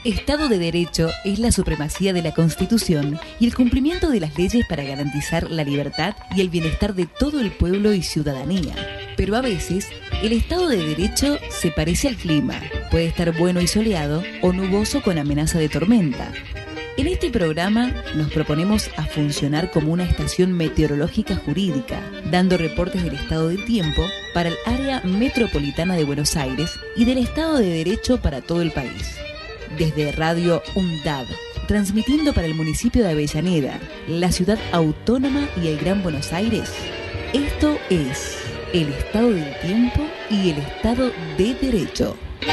Estado de Derecho es la supremacía de la Constitución y el cumplimiento de las leyes para garantizar la libertad y el bienestar de todo el pueblo y ciudadanía. Pero a veces, el Estado de Derecho se parece al clima. Puede estar bueno y soleado o nuboso con amenaza de tormenta. En este programa nos proponemos a funcionar como una estación meteorológica jurídica, dando reportes del estado del tiempo para el área metropolitana de Buenos Aires y del Estado de Derecho para todo el país. Desde Radio UNDAB, transmitiendo para el municipio de Avellaneda, la ciudad autónoma y el Gran Buenos Aires, esto es el Estado del Tiempo y el Estado de Derecho.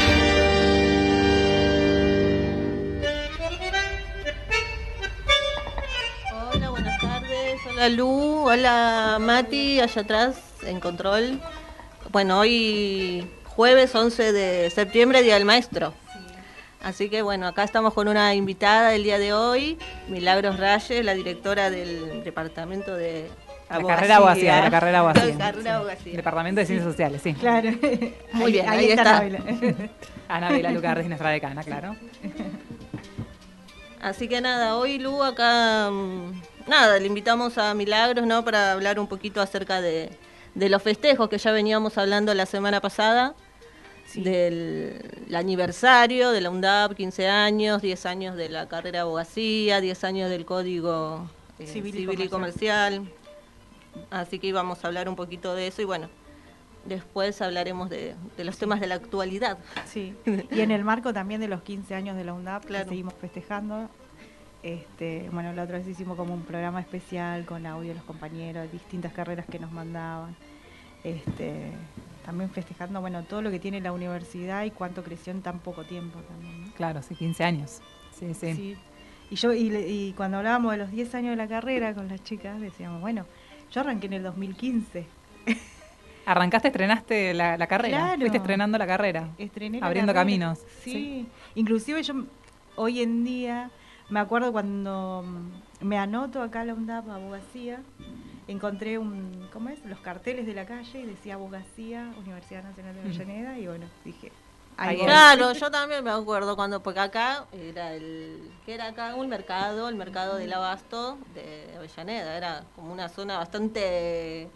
Hola, buenas tardes. Hola Lu, hola Mati, allá atrás en control. Bueno, hoy jueves 11 de septiembre, Día del Maestro. Así que bueno, acá estamos con una invitada del día de hoy, Milagros Reyes, la directora del departamento de abogacía. La carrera abogacía. La carrera abogacía. Departamento de Ciencias Sociales, sí. Claro. Muy bien, ahí está. Anabela Lucardes, nuestra decana, claro. Así que nada, hoy Lu acá, nada, le invitamos a Milagros, ¿no? Para hablar un poquito acerca de los festejos que ya veníamos hablando la semana pasada. Sí. Del aniversario de la UNDAB, 15 años, 10 años de la carrera de abogacía, 10 años del Código Civil y Comercial. Así que íbamos a hablar un poquito de eso y bueno, después hablaremos de los temas de la actualidad. Sí, y en el marco también de los 15 años de la UNDAB, claro, que seguimos festejando. Bueno, la otra vez hicimos como un programa especial con audio de los compañeros, distintas carreras que nos mandaban. También festejando, bueno, todo lo que tiene la universidad y cuánto creció en tan poco tiempo también, ¿no? Claro, sí, 15 años. Sí, sí. Sí. Y cuando hablábamos de los 10 años de la carrera con las chicas, decíamos, bueno, yo arranqué en el 2015. ¿Arrancaste, estrenaste la carrera? Claro. Fuiste estrenando la carrera, Estrené la abriendo carrera. caminos. Sí, inclusive yo hoy en día, me acuerdo cuando me anoto acá a la UNDAB abogacía, encontré los carteles de la calle y decía abogacía, Universidad Nacional de Avellaneda, y bueno, dije, ahí voy. Claro, yo también me acuerdo porque acá era el mercado del Abasto de Avellaneda, era como una zona bastante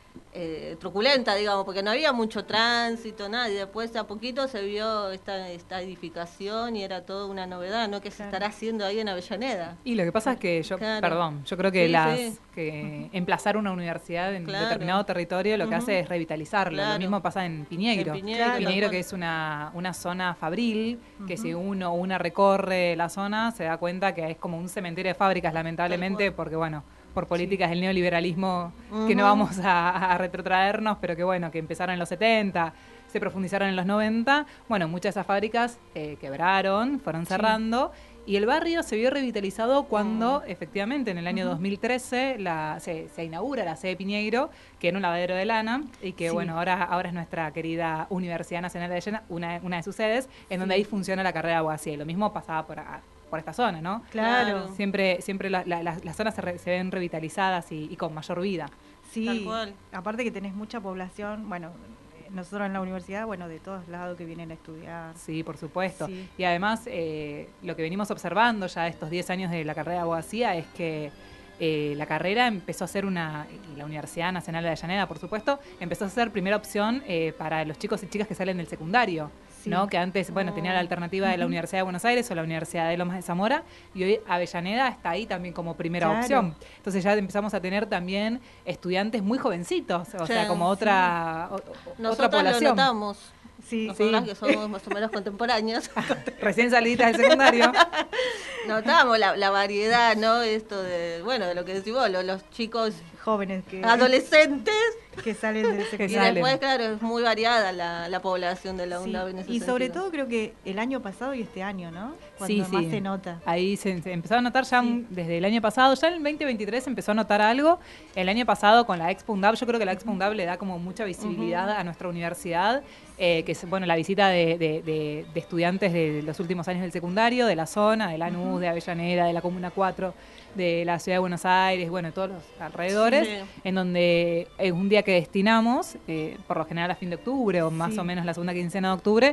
truculenta, digamos, porque no había mucho tránsito, nada, y después a poquito se vio esta edificación y era toda una novedad, ¿no? ¿Qué se estará haciendo ahí en Avellaneda? Y lo que pasa es que yo creo que que emplazar una universidad en determinado territorio lo que hace es revitalizarlo. Lo mismo pasa en Piñeiro. Piñeiro, que es una zona fabril, que si una recorre la zona se da cuenta que es como un cementerio de fábricas, lamentablemente, porque bueno, por políticas del neoliberalismo que no vamos a retrotraernos, pero que bueno, que empezaron en los 70, se profundizaron en los 90. Bueno, muchas de esas fábricas quebraron, fueron cerrando, y el barrio se vio revitalizado cuando efectivamente en el año 2013 se inaugura la sede Piñeiro, que era un lavadero de lana, y que bueno, ahora es nuestra querida Universidad Nacional de Avellaneda, una de sus sedes, en donde ahí funciona la carrera de abogacía, y lo mismo pasaba por esta zona, ¿no? Claro. Siempre las zonas se ven revitalizadas y con mayor vida. Sí, tal cual. Aparte que tenés mucha población, bueno, nosotros en la universidad, bueno, de todos lados que vienen a estudiar. Sí, por supuesto. Sí. Y además, lo que venimos observando ya estos 10 años de la carrera de abogacía es que la carrera empezó a ser y la Universidad Nacional de Avellaneda, por supuesto, empezó a ser primera opción para los chicos y chicas que salen del secundario. Sí. ¿No? Que antes, tenía la alternativa de la Universidad de Buenos Aires o la Universidad de Lomas de Zamora, y hoy Avellaneda está ahí también como primera opción. Entonces ya empezamos a tener también estudiantes muy jovencitos, o sea, como otra población. Lo notamos. Sí, nosotras que somos más o menos contemporáneos. Recién saliditas del secundario. Notamos la variedad, ¿no? Esto de lo que decís vos, los chicos jóvenes adolescentes que salen del secundario. Y después, claro, es muy variada la población de la UNDAB en ese y sobre sentido. todo creo que el año pasado y este año, ¿no? Cuando más se nota. Ahí se empezó a notar ya desde el año pasado, ya en el 2023 se empezó a notar algo. El año pasado con la Expo UNDAB, yo creo que la Expo UNDAB le da como mucha visibilidad a nuestra universidad, que es la visita de estudiantes de los últimos años del secundario, de la zona, de Lanús, de Avellaneda, de la Comuna 4, de la Ciudad de Buenos Aires, todos los alrededores, en donde es un día que destinamos, por lo general a fin de octubre o más o menos la segunda quincena de octubre,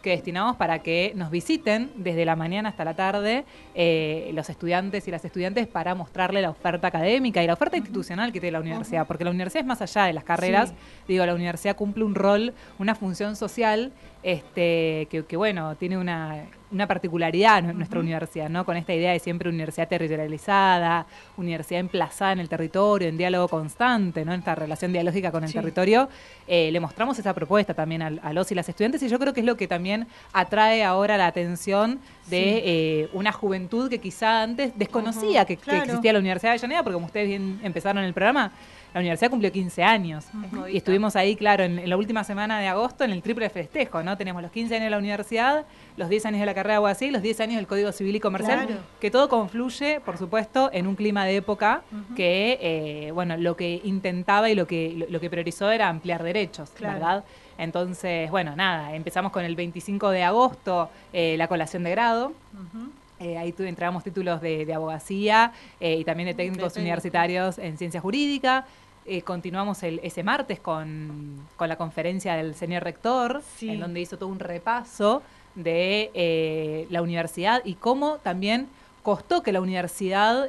que destinamos para que nos visiten desde la mañana hasta la tarde los estudiantes y las estudiantes para mostrarle la oferta académica y la oferta institucional que tiene la universidad, porque la universidad es más allá de las carreras. Digo, la universidad cumple un rol, una función social que bueno, tiene una particularidad en nuestra universidad, ¿no? Con esta idea de siempre universidad territorializada, universidad emplazada en el territorio, en diálogo constante, ¿no? En esta relación dialógica con el territorio, le mostramos esa propuesta también a los y las estudiantes, y yo creo que es lo que también atrae ahora la atención de una juventud que quizá antes desconocía que existía la Universidad de Avellaneda, porque como ustedes bien empezaron el programa, la universidad cumplió 15 años y estuvimos ahí, claro, en la última semana de agosto en el triple festejo, ¿no? Tenemos los 15 años de la universidad, los 10 años de la carrera de abogacía y los 10 años del Código Civil y Comercial, que todo confluye, por supuesto, en un clima de época que, bueno, lo que intentaba y lo que priorizó era ampliar derechos, ¿verdad? Entonces, bueno, nada, empezamos con el 25 de agosto la colación de grado. Ahí entregamos títulos de abogacía y también de técnicos universitarios en ciencia jurídica. Continuamos ese martes con la conferencia del señor rector, en donde hizo todo un repaso de la universidad y cómo también costó que la universidad,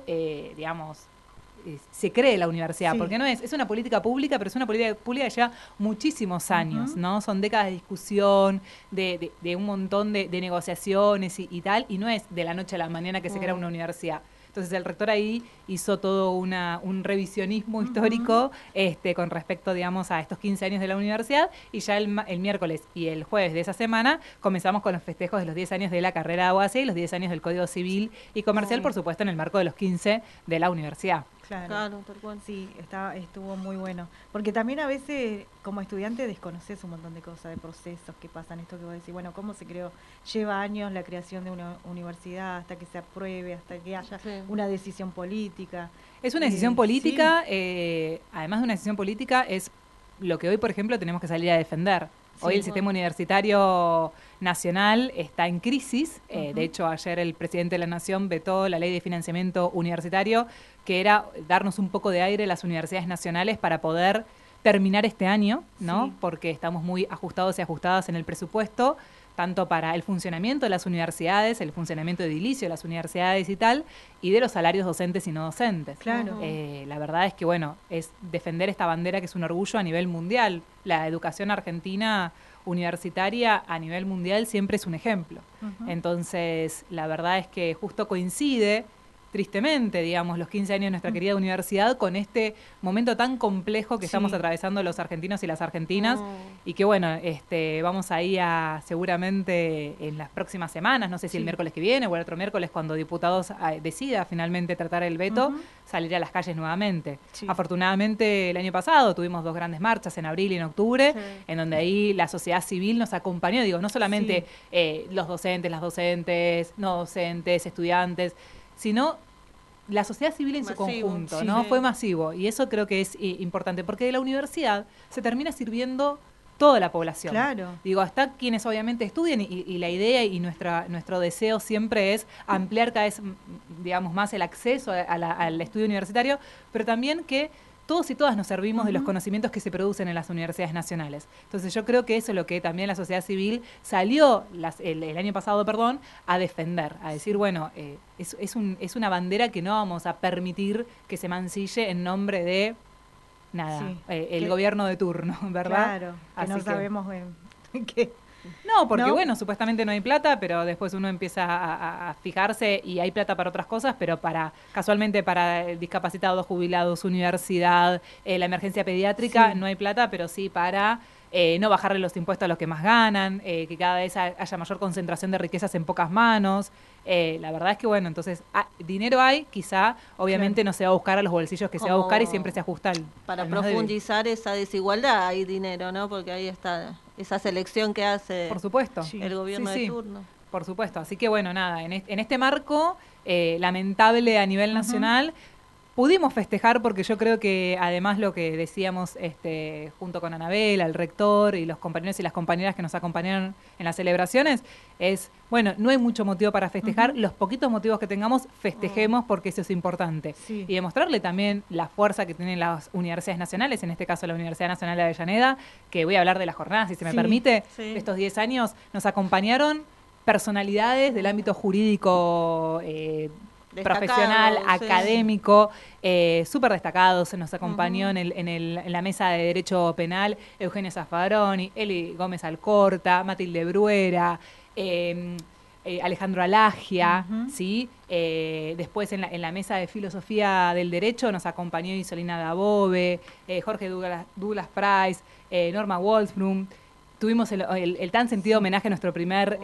se cree la universidad, porque no es una política pública, pero es una política pública que lleva muchísimos años, ¿no? Son décadas de discusión, de un montón de negociaciones y tal, y no es de la noche a la mañana que se crea una universidad. Entonces el rector ahí hizo todo un revisionismo histórico con respecto, digamos, a estos 15 años de la universidad, y ya el miércoles y el jueves de esa semana comenzamos con los festejos de los 10 años de la carrera de abogacía y los 10 años del Código Civil y Comercial, por supuesto, en el marco de los 15 de la universidad. Claro, tal cual. Sí, estuvo muy bueno. Porque también a veces, como estudiante, desconoces un montón de cosas, de procesos que pasan. Esto que vos decís, bueno, ¿cómo se creó? Lleva años la creación de una universidad, hasta que se apruebe, hasta que haya una decisión política. Es una decisión política, además de una decisión política, es lo que hoy, por ejemplo, tenemos que salir a defender. Hoy el sistema universitario nacional está en crisis. De hecho, ayer el presidente de la Nación vetó la ley de financiamiento universitario, que era darnos un poco de aire a las universidades nacionales para poder terminar este año, ¿no? Porque estamos muy ajustados y ajustadas en el presupuesto, tanto para el funcionamiento de las universidades, el funcionamiento edilicio de las universidades y tal, y de los salarios docentes y no docentes. Claro. La verdad es que, bueno, es defender esta bandera que es un orgullo a nivel mundial. La educación argentina universitaria a nivel mundial siempre es un ejemplo. Entonces, la verdad es que justo coincide, tristemente, digamos, los 15 años de nuestra querida universidad con este momento tan complejo que estamos atravesando los argentinos y las argentinas, y que bueno, vamos ahí a seguramente en las próximas semanas, no sé si el miércoles que viene o el otro miércoles, cuando diputados decida finalmente tratar el veto, salir a las calles nuevamente. Afortunadamente el año pasado tuvimos 2 grandes marchas en abril y en octubre, en donde ahí la sociedad civil nos acompañó, digo, no solamente los docentes, las docentes, no docentes, estudiantes, sino la sociedad civil en su conjunto, ¿no? Fue masivo, y eso creo que es importante, porque de la universidad se termina sirviendo toda la población. Claro. Digo, hasta quienes obviamente estudian, y la idea y nuestro deseo siempre es ampliar cada vez, digamos, más el acceso al estudio universitario, pero también que todos y todas nos servimos de los conocimientos que se producen en las universidades nacionales. Entonces yo creo que eso es lo que también la sociedad civil salió el año pasado, a defender, a decir, bueno, es una bandera que no vamos a permitir que se mancille en nombre de el gobierno de turno, ¿verdad? Claro, que así no sabemos qué. No, porque bueno, supuestamente no hay plata, pero después uno empieza a fijarse y hay plata para otras cosas, pero casualmente para discapacitados, jubilados, universidad, la emergencia pediátrica, no hay plata, pero sí para no bajarle los impuestos a los que más ganan, que cada vez haya mayor concentración de riquezas en pocas manos. La verdad es que bueno, entonces dinero hay, quizá obviamente no se va a buscar a los bolsillos que se va a buscar y siempre se ajusta para profundizar esa desigualdad hay dinero, ¿no? Porque ahí está esa selección que hace, por supuesto, el gobierno de turno. Por supuesto, así que bueno, nada, en este marco lamentable a nivel nacional, pudimos festejar porque yo creo que además lo que decíamos junto con Anabel, el rector y los compañeros y las compañeras que nos acompañaron en las celebraciones es, bueno, no hay mucho motivo para festejar, los poquitos motivos que tengamos festejemos porque eso es importante. Sí. Y demostrarle también la fuerza que tienen las universidades nacionales, en este caso la Universidad Nacional de Avellaneda, que voy a hablar de las jornadas, si se me permite, estos 10 años nos acompañaon personalidades del ámbito jurídico profesional, académico, súper destacados. Se nos acompañó en la mesa de Derecho Penal Eugenio Zaffaroni, Eli Gómez Alcorta, Matilde Bruera, Alejandro Alagia, ¿sí? Después en la mesa de Filosofía del Derecho nos acompañó Isolina Dabove, Jorge Douglas Price, Norma Wolfblum. Tuvimos el tan sentido homenaje a nuestro primer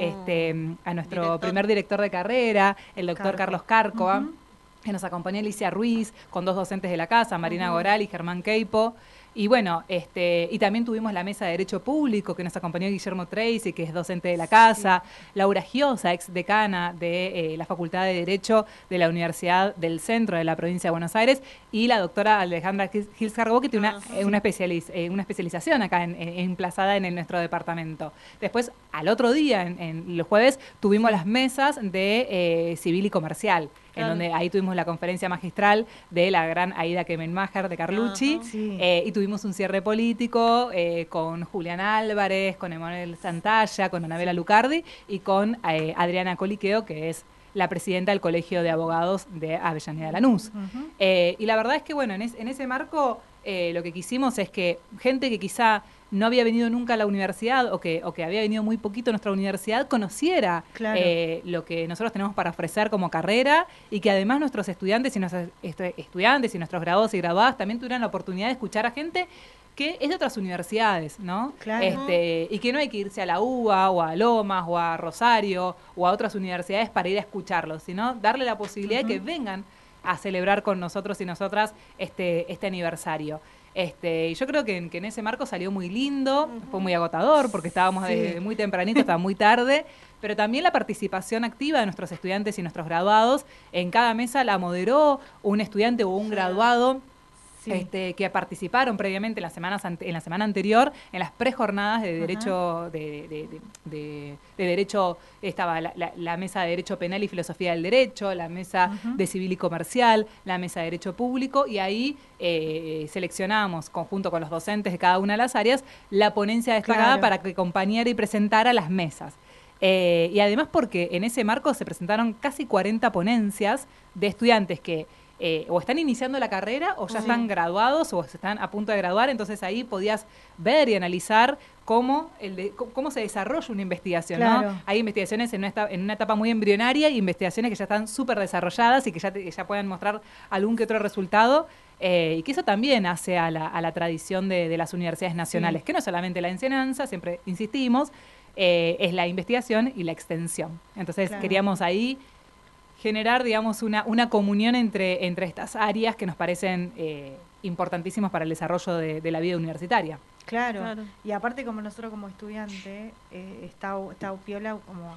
primer director de carrera, el doctor Carlos Cárcova, que nos acompañó Alicia Ruiz, con 2 docentes de la casa, Marina Goral y Germán Queipo. Y bueno, y también tuvimos la mesa de Derecho Público, que nos acompañó Guillermo Tracy, que es docente de la casa, Laura Giosa, ex decana de la Facultad de Derecho de la Universidad del Centro de la Provincia de Buenos Aires, y la doctora Alejandra Gils-Carbó, que tiene una especialización acá emplazada en nuestro departamento. Después, al otro día, en los jueves, tuvimos las mesas de Civil y Comercial, en donde ahí tuvimos la conferencia magistral de la gran Aida Kemenmacher de Carlucci, y tuvimos un cierre político con Julián Álvarez, con Emanuel Santalla, con Anabela Lucardi y con Adriana Coliqueo, que es la presidenta del Colegio de Abogados de Avellaneda Lanús. Y la verdad es que, bueno, en ese marco lo que quisimos es que gente que quizá no había venido nunca a la universidad o que había venido muy poquito a nuestra universidad conociera lo que nosotros tenemos para ofrecer como carrera, y que además nuestros estudiantes y nuestros graduados y graduadas también tuvieran la oportunidad de escuchar a gente que es de otras universidades, ¿no? Y que no hay que irse a la UBA o a Lomas o a Rosario o a otras universidades para ir a escucharlos, sino darle la posibilidad de que vengan a celebrar con nosotros y nosotras este aniversario. Y yo creo que en ese marco salió muy lindo, fue muy agotador porque estábamos desde muy tempranito hasta muy tarde, pero también la participación activa de nuestros estudiantes y nuestros graduados. En cada mesa la moderó un estudiante o un graduado que participaron previamente en la semana anterior en las prejornadas de derecho de derecho. Estaba la mesa de Derecho Penal y Filosofía del Derecho, la mesa de Civil y Comercial, la mesa de Derecho Público, y ahí seleccionamos, conjunto con los docentes de cada una de las áreas, la ponencia destacada para que acompañara y presentara las mesas. Y además porque en ese marco se presentaron casi 40 ponencias de estudiantes que o están iniciando la carrera o ya están graduados o están a punto de graduar. Entonces ahí podías ver y analizar cómo se desarrolla una investigación, ¿no? Hay investigaciones en una etapa muy embrionaria y investigaciones que ya están súper desarrolladas y que ya puedan mostrar algún que otro resultado, y que eso también hace a la tradición de las universidades nacionales, que no es solamente la enseñanza, siempre insistimos, es la investigación y la extensión. Entonces queríamos ahí generar, digamos, una comunión entre estas áreas que nos parecen importantísimas para el desarrollo de la vida universitaria. Claro. Y aparte, como nosotros como estudiante, está piola como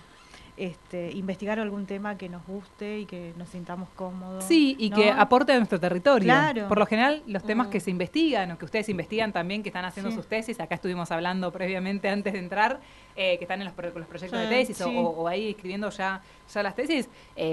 investigar algún tema que nos guste y que nos sintamos cómodos. Sí, y que aporte a nuestro territorio. Por lo general, los temas que se investigan o que ustedes investigan también, que están haciendo sus tesis, acá estuvimos hablando previamente antes de entrar, que están en los proyectos de tesis o ahí escribiendo ya las tesis,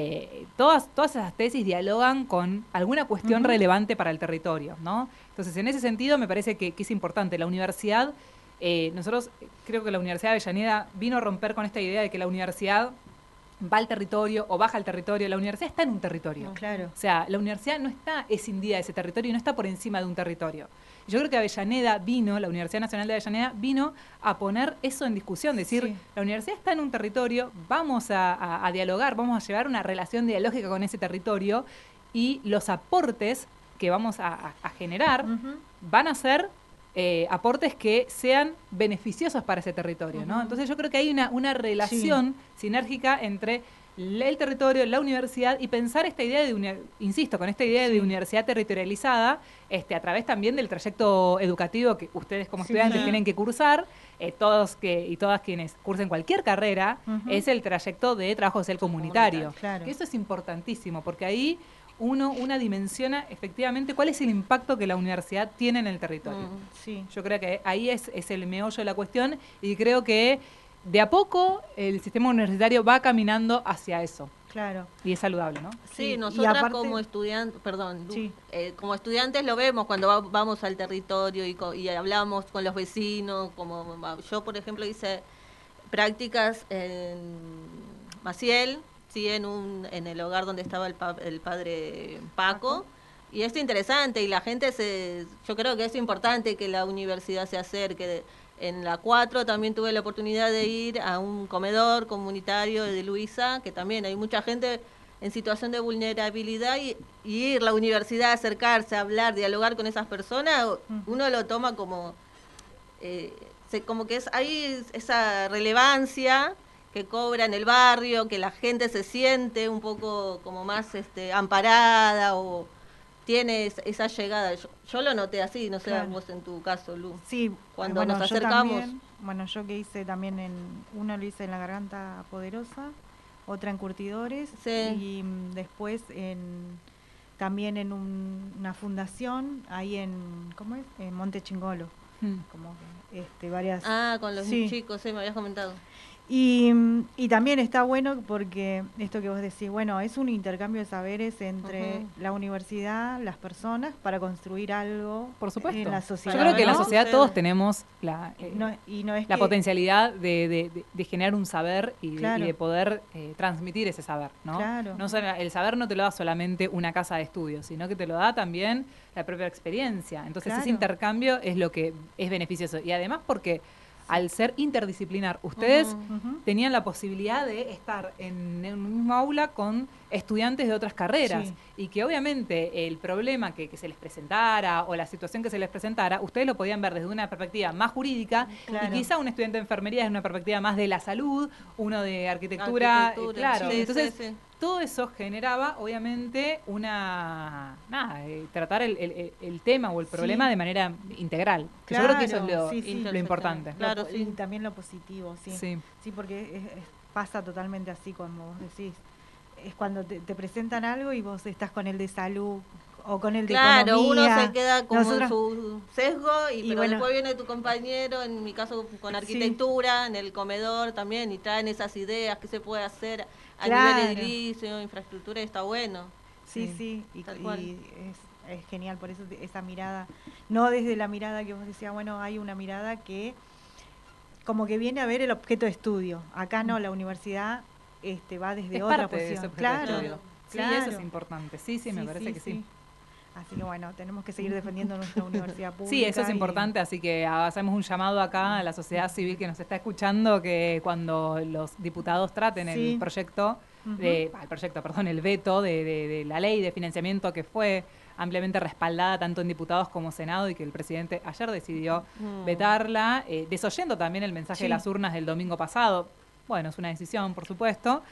todas esas tesis dialogan con alguna cuestión relevante para el territorio, ¿no? Entonces, en ese sentido, me parece que es importante. La universidad, nosotros creo que la Universidad de Avellaneda vino a romper con esta idea de que la universidad va al territorio o baja al territorio. La universidad está en un territorio. Claro. O sea, la universidad no está escindida de ese territorio y no está por encima de un territorio. Yo creo que Avellaneda la Universidad Nacional de Avellaneda vino a poner eso en discusión, decir, la universidad está en un territorio, vamos a dialogar, vamos a llevar una relación dialógica con ese territorio, y los aportes que vamos a generar van a ser aportes que sean beneficiosos para ese territorio, ¿no? Entonces yo creo que hay una relación sinérgica entre el territorio, la universidad, y pensar esta idea con esta idea de universidad territorializada, a través también del trayecto educativo que ustedes como estudiantes tienen que cursar, todos y todas quienes cursen cualquier carrera, es el trayecto de trabajo social comunitario. Que eso es importantísimo, porque ahí una dimensiona efectivamente cuál es el impacto que la universidad tiene en el territorio. Sí. Yo creo que ahí es el meollo de la cuestión y creo que de a poco el sistema universitario va caminando hacia eso. Claro. Y es saludable, ¿no? Sí, nosotras aparte, como estudiantes, como estudiantes lo vemos cuando vamos al territorio y hablamos con los vecinos, como yo, por ejemplo, hice prácticas en Maciel, sí, en el hogar donde estaba el padre Paco. Y es interesante y la gente yo creo que es importante que la universidad se acerque. En la 4 también tuve la oportunidad de ir a un comedor comunitario de Luisa, que también hay mucha gente en situación de vulnerabilidad y ir a la universidad, acercarse, hablar, dialogar con esas personas, uno lo toma como como que hay esa relevancia que cobra en el barrio, que la gente se siente un poco como más amparada o tiene esa llegada. Yo lo noté así, no sé, claro. Vos en tu caso, Lu. Sí, cuando nos acercamos. También, yo que hice también uno lo hice en la Garganta Poderosa, otra en Curtidores, sí. Y después también en una fundación ahí en Monte Chingolo. Como que varias. Con los chicos, sí, me habías comentado. Y también está bueno porque esto que vos decís, bueno, es un intercambio de saberes entre la universidad, las personas, para construir algo. Por supuesto. En la sociedad. Yo creo que en la sociedad todos tenemos la la potencialidad de generar un saber y de poder transmitir ese saber, ¿no? Claro. El saber no te lo da solamente una casa de estudios, sino que te lo da también la propia experiencia. Entonces ese intercambio es lo que es beneficioso. Y además porque al ser interdisciplinar, ustedes tenían la posibilidad de estar en un mismo aula con estudiantes de otras carreras y que obviamente el problema que se les presentara o la situación que se les presentara, ustedes lo podían ver desde una perspectiva más jurídica y quizá un estudiante de enfermería desde una perspectiva más de la salud, uno de arquitectura. Claro. Sí, entonces todo eso generaba obviamente tratar el tema o el problema de manera integral. Claro, yo creo que eso es lo importante. Claro, y también lo positivo, sí, porque pasa totalmente así como vos decís. Es cuando te presentan algo y vos estás con el de salud o con el de economía. Claro, uno se queda como en su sesgo pero después viene tu compañero, en mi caso con arquitectura, en el comedor también, y traen esas ideas, qué se puede hacer a nivel edilicio, infraestructura, y está bueno. Sí, y es genial, por eso esa mirada, no desde la mirada que vos decías, bueno, hay una mirada que como que viene a ver el objeto de estudio. Acá no, la universidad va desde otra posición. Claro. Sí, eso es importante. Sí, me parece que sí. Así que bueno, tenemos que seguir defendiendo nuestra universidad pública. Sí, eso es importante, así que hacemos un llamado acá a la sociedad civil que nos está escuchando, que cuando los diputados traten el proyecto, el veto de la ley de financiamiento que fue ampliamente respaldada tanto en diputados como Senado y que el presidente ayer decidió vetarla, desoyendo también el mensaje de las urnas del domingo pasado. Bueno, es una decisión, por supuesto.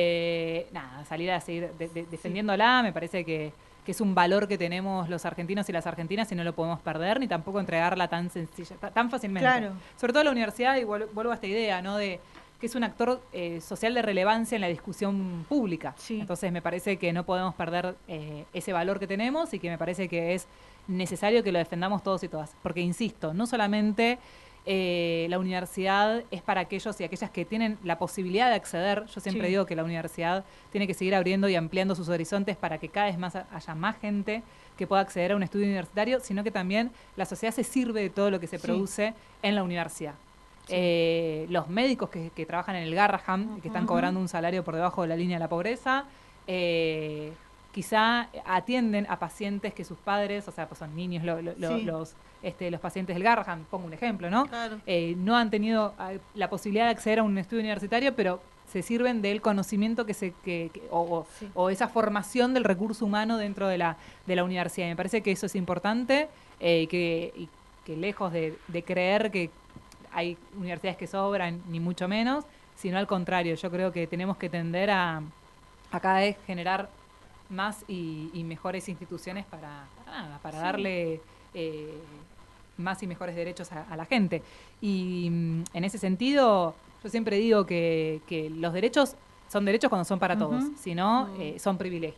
Salir a seguir defendiéndola, me parece que es un valor que tenemos los argentinos y las argentinas y no lo podemos perder, ni tampoco entregarla tan sencilla, tan fácilmente. Claro. Sobre todo la universidad, y vuelvo a esta idea, ¿no? De que es un actor social de relevancia en la discusión pública. Sí. Entonces me parece que no podemos perder ese valor que tenemos y que me parece que es necesario que lo defendamos todos y todas. Porque, insisto, no solamente la universidad es para aquellos y aquellas que tienen la posibilidad de acceder. Yo siempre digo que la universidad tiene que seguir abriendo y ampliando sus horizontes para que cada vez más haya más gente que pueda acceder a un estudio universitario, sino que también la sociedad se sirve de todo lo que se produce en la universidad. Los médicos que trabajan en el Garrahan y que están cobrando un salario por debajo de la línea de la pobreza, quizá atienden a pacientes que sus padres, o sea, pues son niños, los pacientes del Garrahan, pongo un ejemplo, ¿no? Claro. No han tenido la posibilidad de acceder a un estudio universitario, pero se sirven del conocimiento o esa formación del recurso humano dentro de la universidad. Y me parece que eso es importante, que lejos de creer que hay universidades que sobran, ni mucho menos, sino al contrario. Yo creo que tenemos que tender a cada vez generar más y mejores instituciones para darle más y mejores derechos a la gente. Y en ese sentido, yo siempre digo que los derechos son derechos cuando son para todos, si no, son privilegios.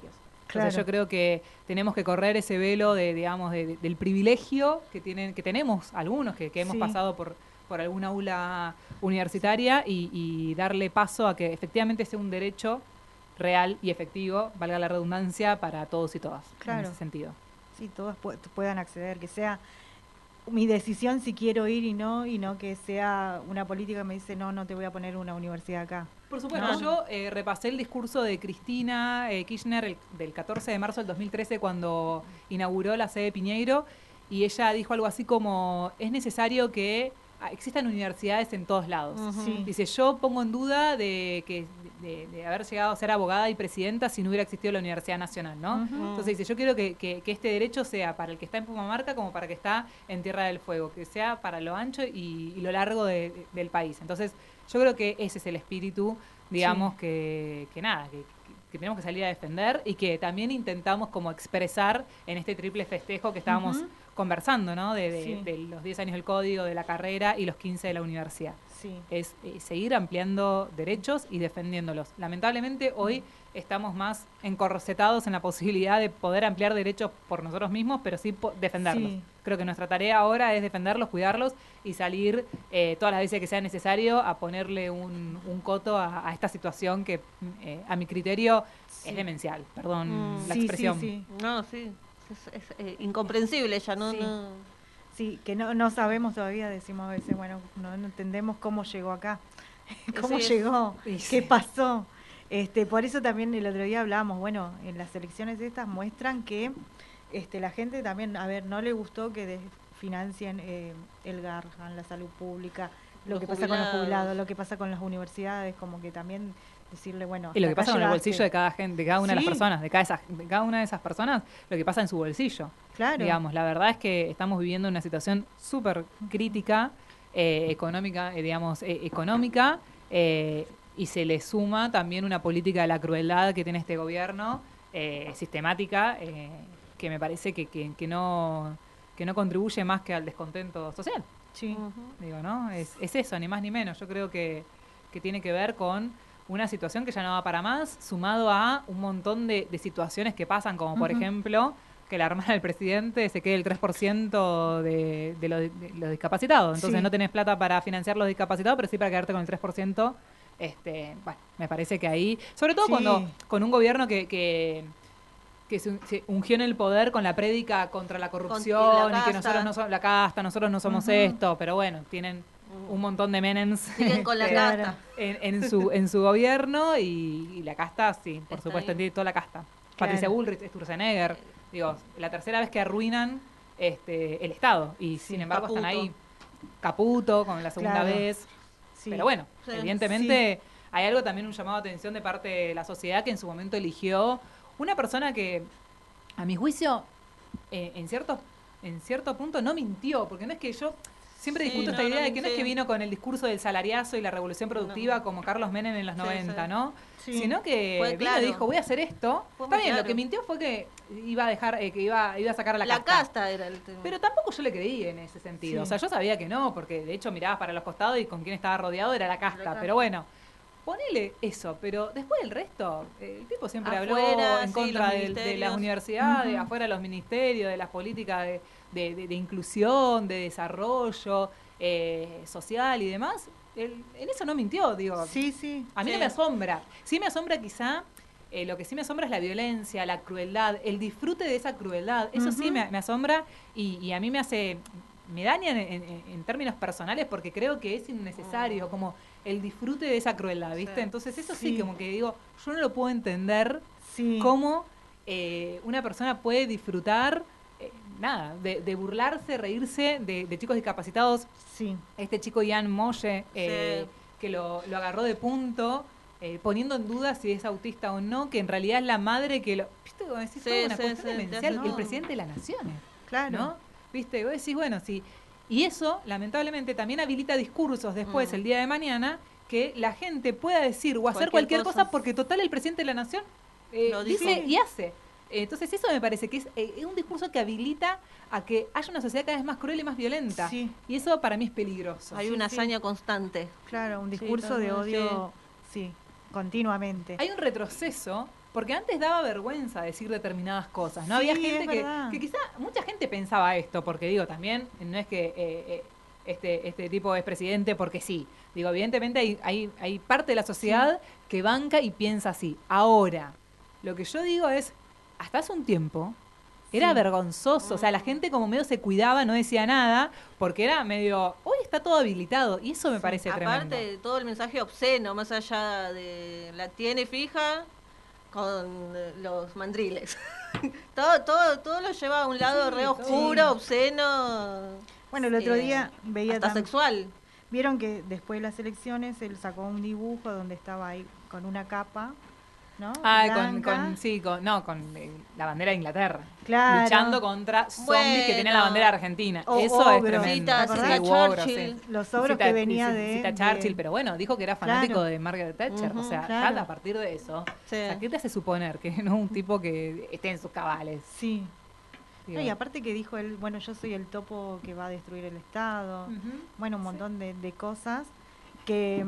Claro. Entonces yo creo que tenemos que correr ese velo del privilegio que tenemos algunos que hemos pasado por alguna aula universitaria y darle paso a que efectivamente sea un derecho real y efectivo, valga la redundancia, para todos y todas, en ese sentido. Sí, todos puedan acceder, que sea mi decisión si quiero ir y no que sea una política que me dice no te voy a poner una universidad acá. Por supuesto, yo repasé el discurso de Cristina Kirchner del 14 de marzo del 2013 cuando inauguró la sede de Piñeiro, y ella dijo algo así como, es necesario que existan universidades en todos lados. Sí. Dice, yo pongo en duda de haber llegado a ser abogada y presidenta si no hubiera existido la Universidad Nacional, ¿no? Entonces dice, yo quiero que este derecho sea para el que está en Pumamarca como para el que está en Tierra del Fuego, que sea para lo ancho y lo largo del país. Entonces yo creo que ese es el espíritu, digamos, que tenemos que salir a defender y que también intentamos como expresar en este triple festejo que estábamos conversando, ¿no? De los 10 años del código, de la carrera y los 15 de la universidad. Sí. Es seguir ampliando derechos y defendiéndolos. Lamentablemente hoy estamos más encorsetados en la posibilidad de poder ampliar derechos por nosotros mismos, pero sí defenderlos. Sí. Creo que nuestra tarea ahora es defenderlos, cuidarlos y salir todas las veces que sea necesario a ponerle un coto a esta situación que a mi criterio es demencial. Perdón la expresión. Sí. No, sí. Es incomprensible ya, ¿no? Sí, que no sabemos todavía, decimos a veces, bueno, no entendemos cómo llegó acá, cómo llegó, qué pasó. Por eso también el otro día hablábamos, bueno, en las elecciones estas muestran que la gente también, no le gustó que financien el Garrahan, la salud pública, lo que pasa con los jubilados, lo que pasa con las universidades, como que también decirle, bueno... Y lo que pasa con el bolsillo de cada gente, de cada una de las personas, de cada una de esas personas, lo que pasa en su bolsillo. Claro. Digamos, la verdad es que estamos viviendo una situación súper crítica, económica, y se le suma también una política de la crueldad que tiene este gobierno, sistemática, que me parece que no contribuye más que al descontento social. Sí. Digo, ¿no? Es eso, ni más ni menos. Yo creo que tiene que ver con una situación que ya no va para más, sumado a un montón de situaciones que pasan, como por ejemplo, que la hermana del presidente se quede el 3% de los discapacitados. Entonces no tenés plata para financiar los discapacitados, pero sí para quedarte con el 3%. Bueno, me parece que ahí, sobre todo cuando con un gobierno que se ungió en el poder con la prédica contra la corrupción y que nosotros no somos la casta, nosotros no somos esto, pero bueno, tienen un montón de Menems con la casta en su gobierno y la casta, sí, por supuesto, entiende toda la casta. Patricia Bullrich, Sturzenegger, digo, la tercera vez que arruinan el Estado y sin embargo Caputo. Están ahí. Caputo con la segunda vez. Sí. Pero bueno, evidentemente hay algo también, un llamado de atención de parte de la sociedad que en su momento eligió una persona que, a mi juicio, en cierto punto no mintió, porque no es que yo siempre discuto esta idea de que no es que vino con el discurso del salariazo y la revolución productiva como Carlos Menem en los 90, ¿no? Sí. Sino que vino y dijo, voy a hacer esto. Está bien, lo que mintió fue que iba a dejar, que iba a sacar a la casta. La casta era el tema. Pero tampoco yo le creí en ese sentido. Sí. O sea, yo sabía que no, porque de hecho mirabas para los costados y con quien estaba rodeado era la casta. Pero bueno, ponele eso, pero después el resto, el tipo siempre afuera, habló en contra de las universidades, afuera de los ministerios, de las políticas de inclusión, de desarrollo social y demás. En eso no mintió, digo. Sí. A mí no me asombra. Sí me asombra quizá, lo que sí me asombra es la violencia, la crueldad, el disfrute de esa crueldad. Eso sí me asombra y a mí me dañan en términos personales porque creo que es innecesario, como el disfrute de esa crueldad, ¿viste? Entonces eso sí, como que digo, yo no lo puedo entender cómo una persona puede disfrutar de burlarse, reírse de chicos discapacitados. Sí. Este chico Ian Molle, que lo agarró de punto, poniendo en duda si es autista o no, que en realidad es la madre que lo... ¿Viste? Vos decís, una cuestión demencial, el presidente de las naciones. Claro. ¿No? ¿Viste? Vos decís, bueno, sí. Y eso, lamentablemente, también habilita discursos después, el día de mañana, que la gente pueda decir o hacer cualquier cosa porque total el presidente de la nación dice y hace. Entonces eso me parece que es un discurso que habilita a que haya una sociedad cada vez más cruel y más violenta. Sí. Y eso para mí es peligroso. Hay una hazaña constante. Claro, un discurso de odio, continuamente. Hay un retroceso Porque antes daba vergüenza decir determinadas cosas, ¿no? Había gente que quizá, mucha gente pensaba esto, porque digo, también no es que este tipo es presidente porque sí. Digo, evidentemente hay parte de la sociedad que banca y piensa así. Ahora, lo que yo digo es, hasta hace un tiempo era vergonzoso, o sea, la gente como medio se cuidaba, no decía nada, porque era medio, hoy está todo habilitado, y eso me parece tremendo. Aparte, todo el mensaje obsceno, más allá de la tiene fija con los mandriles. todo lo lleva a un lado re oscuro, obsceno. Bueno, el otro día veía hasta sexual. Vieron que después de las elecciones él sacó un dibujo donde estaba ahí con una capa, ¿no? con la bandera de Inglaterra. Claro. Luchando contra zombies que tienen la bandera argentina. Eso es tremendo. Los ogros que venía de Churchill, pero bueno, dijo que era fanático de Margaret Thatcher. O sea, ya a partir de eso, o sea, ¿qué te hace suponer que no es un tipo que esté en sus cabales? Sí. No, y aparte que dijo él, bueno, yo soy el topo que va a destruir el Estado. Bueno, un montón de cosas que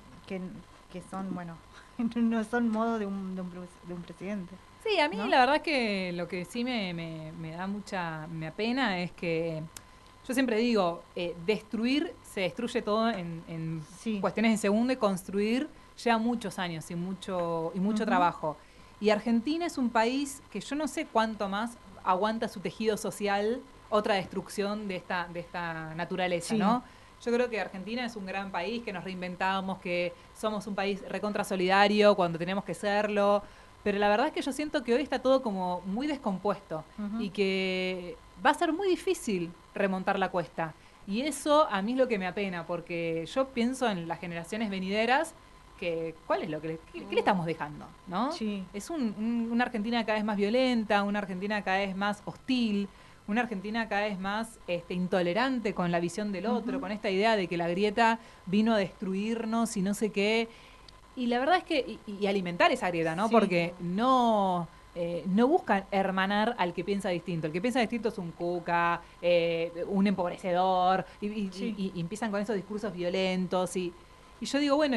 son, bueno, no son modo de un presidente. Sí, a mí la verdad es que lo que sí me da me apena es que yo siempre digo, se destruye todo en cuestiones de segundo, y construir lleva muchos años y mucho trabajo. Y Argentina es un país que yo no sé cuánto más aguanta su tejido social otra destrucción de esta naturaleza, ¿no? Yo creo que Argentina es un gran país, que nos reinventamos, que somos un país recontra solidario cuando tenemos que serlo, pero la verdad es que yo siento que hoy está todo como muy descompuesto y que va a ser muy difícil remontar la cuesta. Y eso a mí es lo que me apena, porque yo pienso en las generaciones venideras, que ¿cuál es qué le estamos dejando? ¿No? Sí. Es una Argentina cada vez más violenta, una Argentina cada vez más hostil, una Argentina cada vez más intolerante con la visión del otro, con esta idea de que la grieta vino a destruirnos y no sé qué. Y la verdad es que, y alimentar esa grieta, ¿no? Porque no buscan hermanar al que piensa distinto. El que piensa distinto es un cuca, un empobrecedor, y empiezan con esos discursos violentos. Y yo digo, bueno,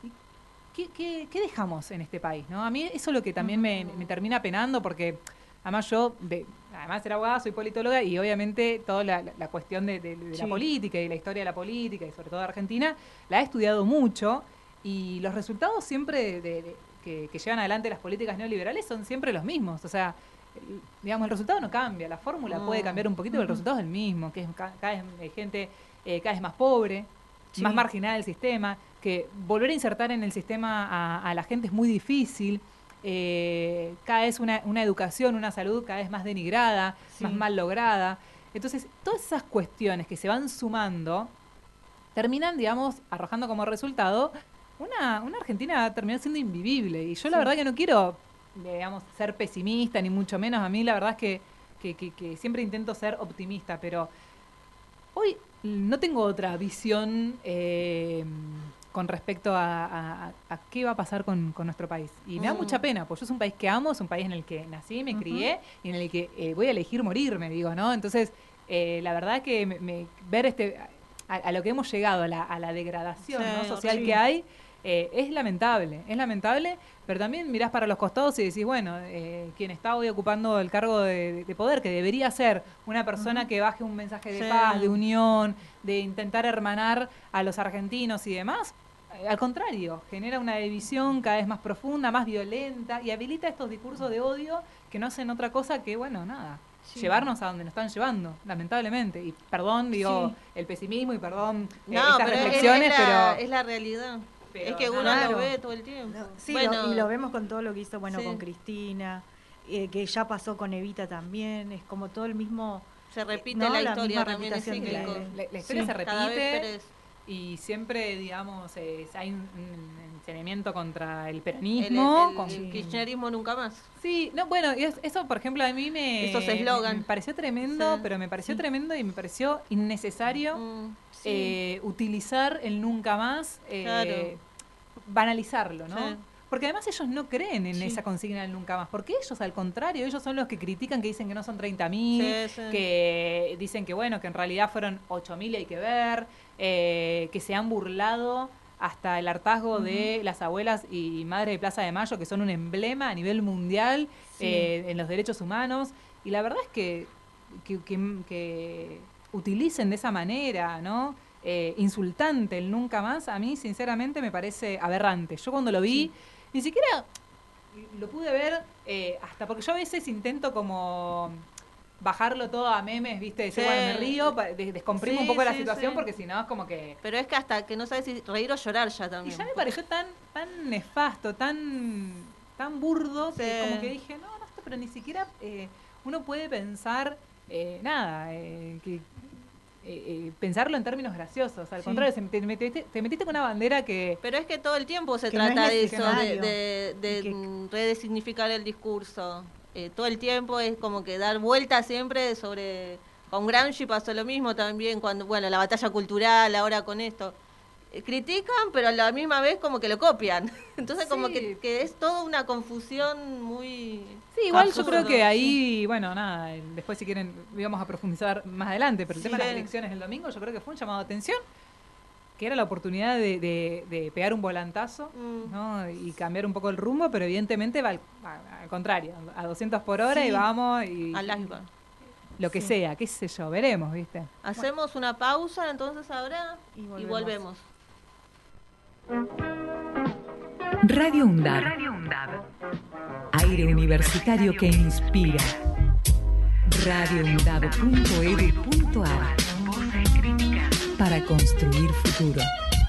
¿qué dejamos en este país, ¿no? A mí eso es lo que también me termina penando, porque además además de ser abogada, soy politóloga, y obviamente toda la cuestión de la política y la historia de la política, y sobre todo de Argentina, la he estudiado mucho, y los resultados siempre que llevan adelante las políticas neoliberales son siempre los mismos. O sea, digamos, el resultado no cambia, la fórmula puede cambiar un poquito, pero el resultado es el mismo, que es cada vez gente cada vez más pobre, más marginada del sistema, que volver a insertar en el sistema a la gente es muy difícil. Cada vez una educación, una salud cada vez más denigrada, más mal lograda. Entonces, todas esas cuestiones que se van sumando terminan, digamos, arrojando como resultado una Argentina terminó siendo invivible. Y yo la verdad que no quiero, digamos, ser pesimista, ni mucho menos. A mí la verdad es que siempre intento ser optimista, pero hoy no tengo otra visión con respecto a qué va a pasar con nuestro país. Y me da mucha pena, porque yo es un país que amo, es un país en el que nací, me crié, y en el que voy a elegir morirme, digo, ¿no? Entonces, la verdad que ver a lo que hemos llegado, a la degradación, ¿no?, social que hay, es lamentable, pero también mirás para los costados y decís, bueno, quien está hoy ocupando el cargo de poder, que debería ser una persona que baje un mensaje de paz, de unión, de intentar hermanar a los argentinos y demás, al contrario, genera una división cada vez más profunda, más violenta, y habilita estos discursos de odio que no hacen otra cosa que, bueno, nada, llevarnos a donde nos están llevando, lamentablemente. Y perdón, digo, el pesimismo, y perdón estas reflexiones, pero es la realidad. Es que uno lo ve todo el tiempo. Sí, y lo vemos con todo lo que hizo, con Cristina, que ya pasó con Evita también, es como todo el mismo... Se repite la historia también, es cíclico. La historia se repite, y siempre, digamos, hay un ensañamiento contra el peronismo. El kirchnerismo nunca más. Sí, no, bueno, eso, por ejemplo, a mí esos eslogan me pareció tremendo, pero me pareció tremendo y me pareció innecesario utilizar el nunca más, banalizarlo, ¿no? Sí. Porque además ellos no creen en esa consigna del nunca más, porque ellos, al contrario, ellos son los que critican, que dicen que no son 30.000, que dicen que, bueno, que en realidad fueron 8.000 y hay que ver, que se han burlado hasta el hartazgo de las abuelas y madres de Plaza de Mayo, que son un emblema a nivel mundial en los derechos humanos. Y la verdad es que utilicen de esa manera, ¿no? Insultante el nunca más, a mí sinceramente me parece aberrante. Yo cuando lo vi, ni siquiera lo pude ver, hasta porque yo a veces intento como bajarlo todo a memes, ¿viste? Decir, bueno, me río, descomprimo un poco la situación, porque si no es como que... Pero es que hasta que no sabes si reír o llorar ya también. Y ya me pareció tan nefasto, tan burdo, que como que dije, no, pero ni siquiera uno puede pensar pensarlo en términos graciosos. Al contrario, te metiste con una bandera que... Pero es que todo el tiempo se trata de eso, de redesignificar el discurso. Todo el tiempo es como que dar vueltas siempre sobre... Con Gramsci pasó lo mismo también, cuando la batalla cultural, ahora con esto. Critican, pero a la misma vez como que lo copian. Entonces como que es toda una confusión muy... Sí, igual absurdo. Yo creo que ahí, después si quieren íbamos a profundizar más adelante, pero el tema de las elecciones del domingo yo creo que fue un llamado de atención, que era la oportunidad de pegar un volantazo, ¿no? Y cambiar un poco el rumbo, pero evidentemente va al contrario, a 200 por hora y vamos y... Lo que sea, qué sé yo, veremos, ¿viste? Hacemos una pausa entonces ahora y volvemos. Radio UNDAB. Aire universitario que inspira. radioundab.edu.ar. Para construir futuro.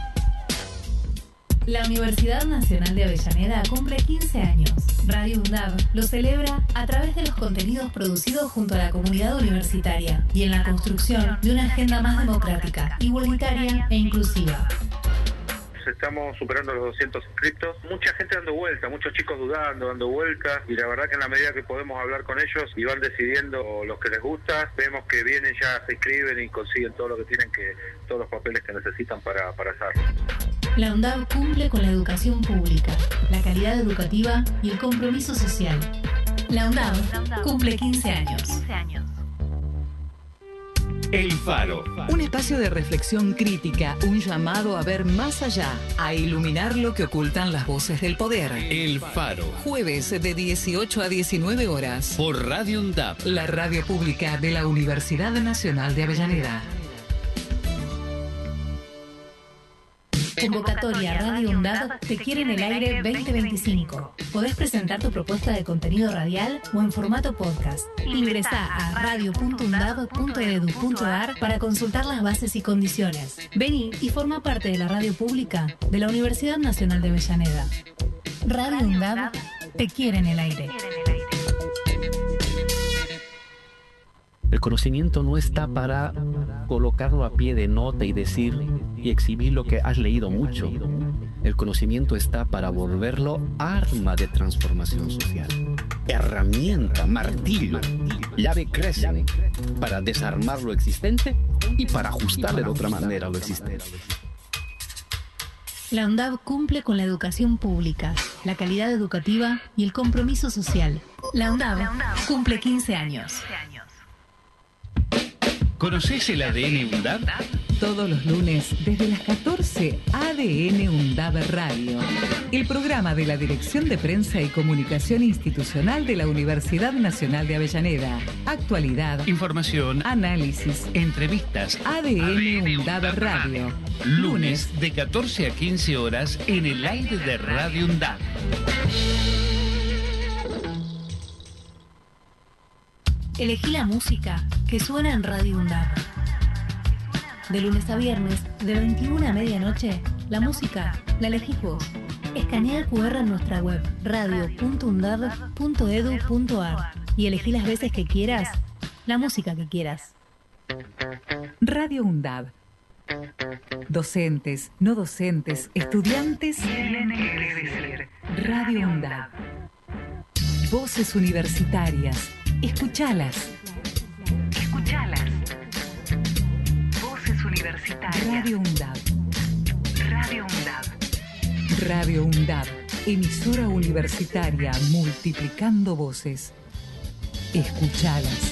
La Universidad Nacional de Avellaneda cumple 15 años. Radio UNDAB lo celebra a través de los contenidos producidos junto a la comunidad universitaria y en la construcción de una agenda más democrática, igualitaria e inclusiva. Estamos superando los 200 inscritos, mucha gente dando vueltas, muchos chicos dando vueltas, y la verdad que en la medida que podemos hablar con ellos y van decidiendo lo que les gusta, vemos que vienen, ya se inscriben y consiguen todo lo que tienen, todos los papeles que necesitan para hacerlo. La UNDAB cumple con la educación pública, la calidad educativa y el compromiso social. La UNDAB cumple 15 años. El Faro. Un espacio de reflexión crítica, un llamado a ver más allá, a iluminar lo que ocultan las voces del poder. El Faro. Jueves de 18 a 19 horas. Por Radio UNDAB. La radio pública de la Universidad Nacional de Avellaneda. Convocatoria Radio UNDAB Te quiere en el aire 2025. Podés presentar tu propuesta de contenido radial o en formato podcast. Ingresá a radio.undab.edu.ar para consultar las bases y condiciones. Vení y forma parte de la radio pública de la Universidad Nacional de Avellaneda. Radio UNDAB Te quiere en el aire. El conocimiento no está para colocarlo a pie de nota y decir y exhibir lo que has leído mucho. El conocimiento está para volverlo arma de transformación social, herramienta, martillo, llave Kressner para desarmar lo existente y para ajustarle de otra manera a lo existente. La UNDAB cumple con la educación pública, la calidad educativa y el compromiso social. La UNDAB cumple 15 años. ¿Conocés el ADN UNDAB? Todos los lunes, desde las 14, ADN UNDAB Radio. El programa de la Dirección de Prensa y Comunicación Institucional de la Universidad Nacional de Avellaneda. Actualidad, información, análisis, entrevistas. ADN UNDAB Radio. Lunes de 14 a 15 horas en el aire de Radio UNDAB. Elegí la música que suena en Radio UNDAB. De lunes a viernes, de 21 a medianoche, la música la elegís vos. Escanea el QR en nuestra web radio.undab.edu.ar y elegí las veces que quieras, la música que quieras. Radio UNDAB. Docentes, no docentes, estudiantes. Radio UNDAB. Voces universitarias. Escuchalas. Voces universitarias. Radio UNDAB. Radio UNDAB. Emisora universitaria multiplicando voces. Escuchalas.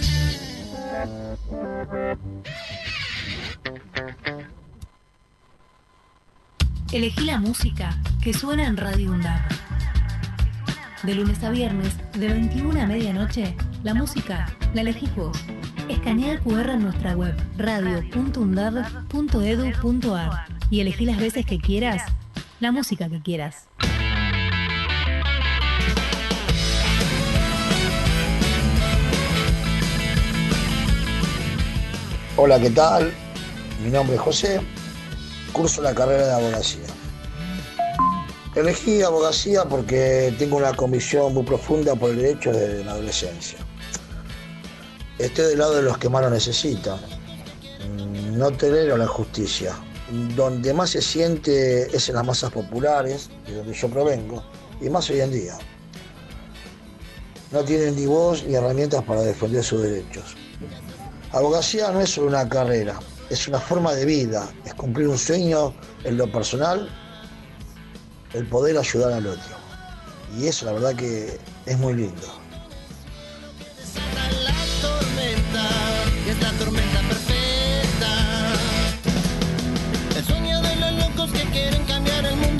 Elegí la música que suena en Radio UNDAB. De lunes a viernes, de 21 a medianoche, la música la elegís vos. Escanea el QR en nuestra web radio.undab.edu.ar y elegí las veces que quieras, la música que quieras. Hola, ¿qué tal? Mi nombre es José, curso la carrera de abogacía. Elegí abogacía porque tengo una convicción muy profunda por el derecho desde la adolescencia. Estoy del lado de los que más lo necesitan. No tolero la injusticia. Donde más se siente es en las masas populares, de donde yo provengo, y más hoy en día. No tienen ni voz ni herramientas para defender sus derechos. Abogacía no es solo una carrera, es una forma de vida, es cumplir un sueño en lo personal, el poder ayudar al otro. Y eso la verdad que es muy lindo. Es la tormenta perfecta, el sueño de los locos que quieren cambiar el mundo.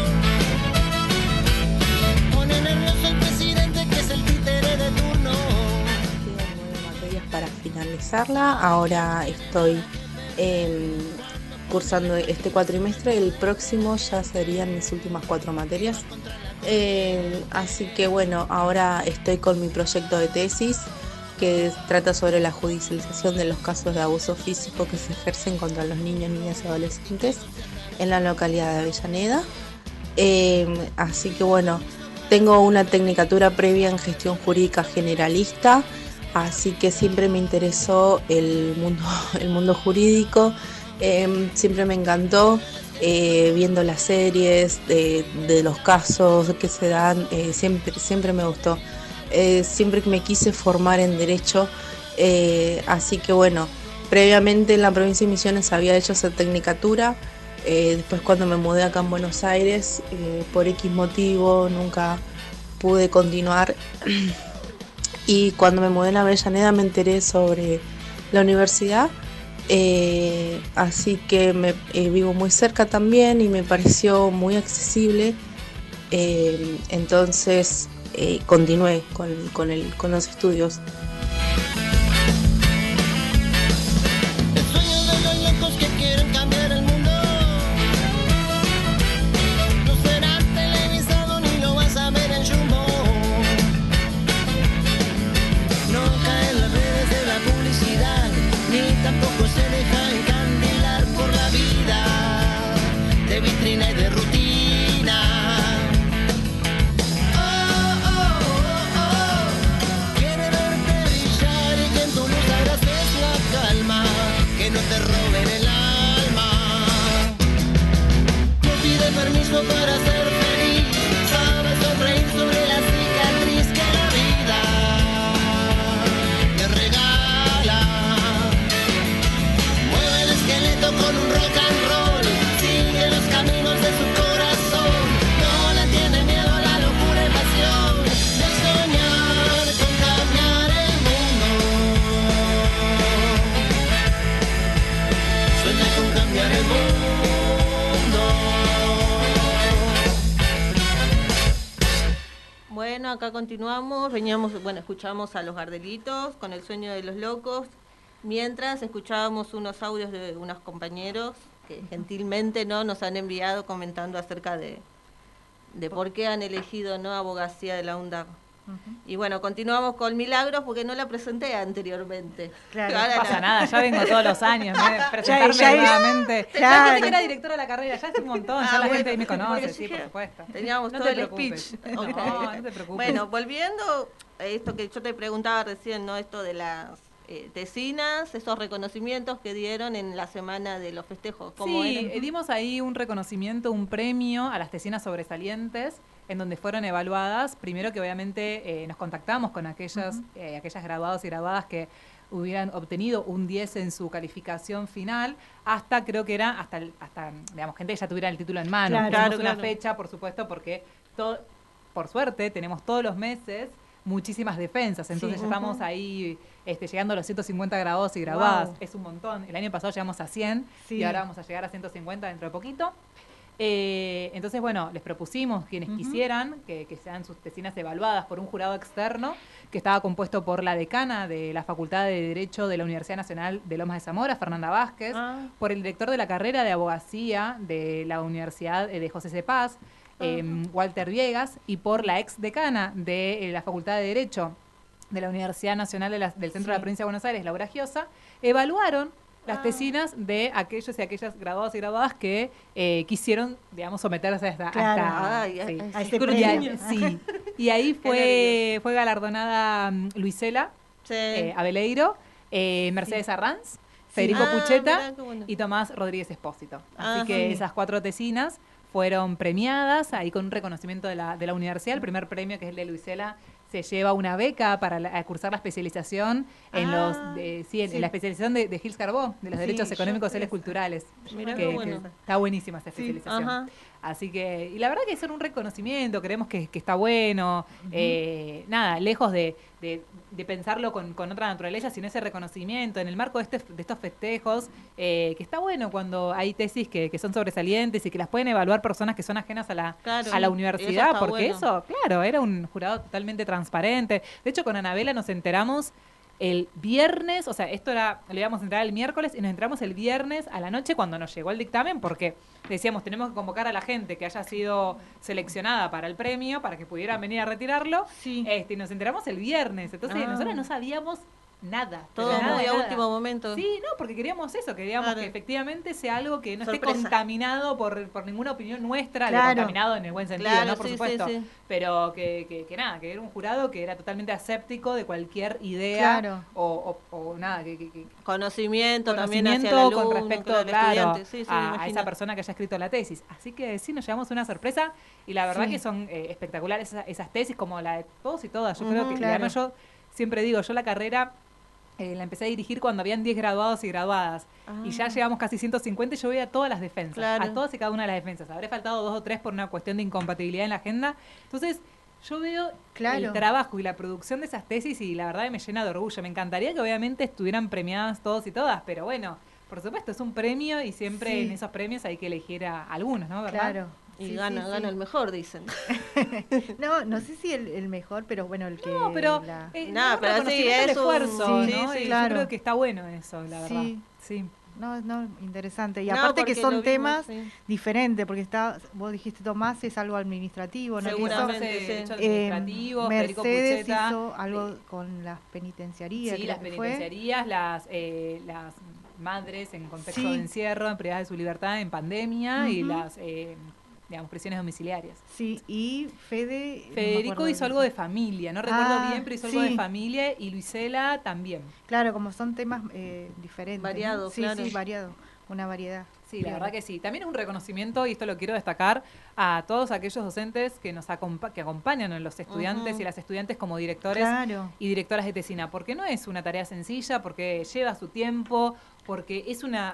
Pone nervioso el presidente que es el títere de turno. Quedan 9 materias para finalizarla. Ahora estoy cursando este cuatrimestre. El próximo ya serían mis últimas 4 materias. Así que bueno, ahora estoy con mi proyecto de tesis, que trata sobre la judicialización de los casos de abuso físico que se ejercen contra los niños, niñas y adolescentes en la localidad de Avellaneda. Así que bueno, tengo una tecnicatura previa en gestión jurídica generalista, así que siempre me interesó el mundo jurídico, siempre me encantó, viendo las series de los casos que se dan, siempre me gustó. Siempre que me quise formar en Derecho, así que bueno, previamente en la provincia de Misiones había hecho esa tecnicatura, después cuando me mudé acá en Buenos Aires, por X motivo nunca pude continuar, y cuando me mudé en Avellaneda me enteré sobre la universidad, así que vivo muy cerca también y me pareció muy accesible, entonces continué con los estudios. El sueño de los locos que quieren cambiar el mundo no será televisado ni lo vas a ver en Jumbo. No cae en las redes de la publicidad, ni tampoco se deja encandilar por la vida de vitrina y de rutina. Que no te roben el alma, no pide permiso para ser feliz, sabes sonreír sobre la cicatriz que la vida te regala. Mueve el esqueleto con un rock and roll, sigue los caminos de su corazón, no le tiene miedo a la locura y pasión de soñar con cambiar el mundo. Sueña con cambiar el mundo. Bueno, acá continuamos. Escuchamos a los Gardelitos con El sueño de los locos. Mientras escuchábamos unos audios de unos compañeros que gentilmente nos han enviado comentando acerca de por qué han elegido abogacía de la UNDAB. Y bueno, continuamos con Milagros porque no la presenté anteriormente. Claro, no pasa nada, ya vengo todos los años, presentarme nuevamente. Ya pensé que era directora de la carrera, ya hace un montón, ya la gente ahí me conoce, sí, por supuesto. Teníamos todo el speech. No, no te preocupes. Bueno, volviendo a esto que yo te preguntaba recién, esto de las tesinas, esos reconocimientos que dieron en la semana de los festejos. Sí, dimos ahí un reconocimiento, un premio a las tesinas sobresalientes, en donde fueron evaluadas, primero que obviamente nos contactamos con aquellas graduados y graduadas que hubieran obtenido un 10 en su calificación final, hasta creo que era hasta digamos, gente que ya tuviera el título en mano. Claro, una fecha, por supuesto, porque por suerte tenemos todos los meses muchísimas defensas, entonces ya estamos ahí llegando a los 150 graduados y graduadas. Wow. Es un montón. El año pasado llegamos a 100 y ahora vamos a llegar a 150 dentro de poquito. Entonces, bueno, les propusimos quienes quisieran que sean sus tesinas evaluadas por un jurado externo que estaba compuesto por la decana de la Facultad de Derecho de la Universidad Nacional de Lomas de Zamora, Fernanda Vázquez, por el director de la carrera de abogacía de la Universidad de José C. Paz, Walter Viegas, y por la ex decana de la Facultad de Derecho de la Universidad Nacional del Centro de la Provincia de Buenos Aires, Laura Giosa, evaluaron las tesinas de aquellos y aquellas graduados y graduadas que quisieron, digamos, someterse a este premio. Sí. Y ahí fue galardonada Luisela Abeleiro, Mercedes Arranz, Federico Pucheta y Tomás Rodríguez Espósito. Así que esas 4 tesinas fueron premiadas ahí con un reconocimiento de la universidad. El primer premio, que es el de Luisela, se lleva una beca para cursar la especialización en la especialización de Gilles Carbó, de los derechos económicos, sociales, culturales. Que está buenísima esa especialización. Así que, y la verdad que es un reconocimiento, creemos que está bueno, nada, lejos de pensarlo con otra naturaleza, sino ese reconocimiento en el marco de estos festejos, que está bueno cuando hay tesis que son sobresalientes y que las pueden evaluar personas que son ajenas a la universidad, porque eso, claro, era un jurado totalmente transparente. De hecho, con Anabela nos enteramos el viernes, o sea, le íbamos a entrar el miércoles y nos entramos el viernes a la noche cuando nos llegó el dictamen, porque decíamos, tenemos que convocar a la gente que haya sido seleccionada para el premio, para que pudieran venir a retirarlo, y nos enteramos el viernes. Entonces, nosotros no sabíamos nada. Todo muy a último momento. Sí, no, porque queríamos que efectivamente sea algo que no esté contaminado por ninguna opinión nuestra, contaminado en el buen sentido, ¿no? Por supuesto. Pero que nada, que era un jurado que era totalmente aséptico de cualquier idea o nada. Conocimiento también hacia el alumno, con respecto, a esa persona que haya escrito la tesis. Así que sí, nos llevamos una sorpresa y la verdad que son espectaculares esas tesis, como la de todos y todas. Yo creo que, además yo siempre digo, yo la carrera la empecé a dirigir cuando habían 10 graduados y graduadas. Y ya llevamos casi 150 y yo veía todas las defensas. A todas y cada una de las defensas. Habré faltado 2 o 3 por una cuestión de incompatibilidad en la agenda. Entonces, yo veo el trabajo y la producción de esas tesis y la verdad que me llena de orgullo. Me encantaría que obviamente estuvieran premiadas todos y todas, pero bueno, por supuesto, es un premio y siempre en esos premios hay que elegir a algunos, ¿no? ¿Verdad? Claro. Y gana el mejor, dicen. no sé si el mejor, pero bueno, el que... No, pero... pero sí, es esfuerzo, ¿no? Sí, claro. Yo creo que está bueno eso, la verdad. Sí. No, interesante. Y aparte que son temas diferentes, porque vos dijiste, Tomás, es algo administrativo, ¿no? Seguramente, administrativo, Mercedes hizo algo con las penitenciarías. Sí, las penitenciarías, las madres en contexto de encierro, en privadas de su libertad en pandemia y las... prisiones domiciliarias. Sí, y Federico hizo algo de familia, no recuerdo bien, pero hizo algo de familia, y Luisela también. Claro, como son temas diferentes. Variados, claro. Sí, variado, una variedad. Sí, la verdad que sí. También es un reconocimiento, y esto lo quiero destacar, a todos aquellos docentes que que acompañan a los estudiantes y las estudiantes como directores y directoras de tesina, porque no es una tarea sencilla, porque lleva su tiempo, porque es una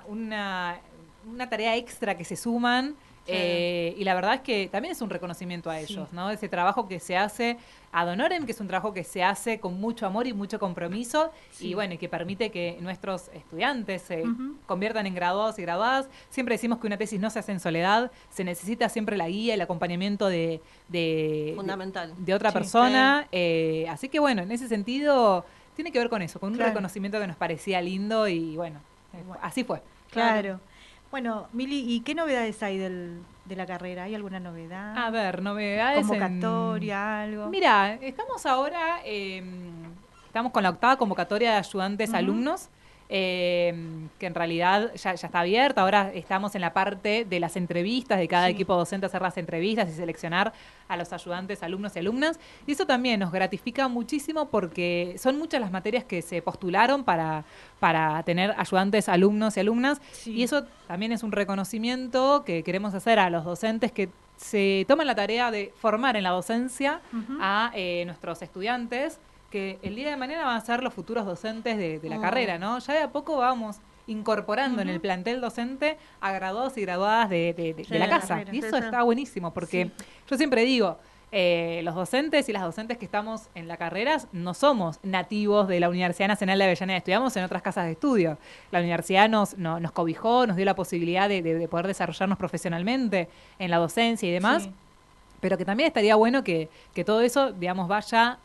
tarea extra que se suman. Y la verdad es que también es un reconocimiento a ellos, ¿no? Ese trabajo que se hace ad honorem, que es un trabajo que se hace con mucho amor y mucho compromiso, y bueno, y que permite que nuestros estudiantes se conviertan en graduados y graduadas. Siempre decimos que una tesis no se hace en soledad, se necesita siempre la guía, el acompañamiento fundamental de otra persona. Así que bueno, en ese sentido tiene que ver con eso, con un reconocimiento que nos parecía lindo, y bueno, así fue. Claro. Bueno, Mili, ¿y qué novedades hay de la carrera? ¿Hay alguna novedad? A ver, novedades. ¿Convocatoria, algo? Mira, estamos ahora, estamos con la 8ª convocatoria de ayudantes alumnos, que en realidad ya está abierta. Ahora estamos en la parte de las entrevistas, de cada equipo docente hacer las entrevistas y seleccionar a los ayudantes, alumnos y alumnas. Y eso también nos gratifica muchísimo, porque son muchas las materias que se postularon para tener ayudantes, alumnos y alumnas. Y eso también es un reconocimiento que queremos hacer a los docentes que se toman la tarea de formar en la docencia a nuestros estudiantes, que el día de mañana van a ser los futuros docentes de la carrera, ¿no? Ya de a poco vamos incorporando en el plantel docente a graduados y graduadas de la casa. Y eso está buenísimo, porque yo siempre digo, los docentes y las docentes que estamos en la carrera no somos nativos de la Universidad Nacional de Avellaneda, estudiamos en otras casas de estudio. La universidad nos cobijó, nos dio la posibilidad de poder desarrollarnos profesionalmente en la docencia y demás, sí. Pero que también estaría bueno que todo eso, digamos, vaya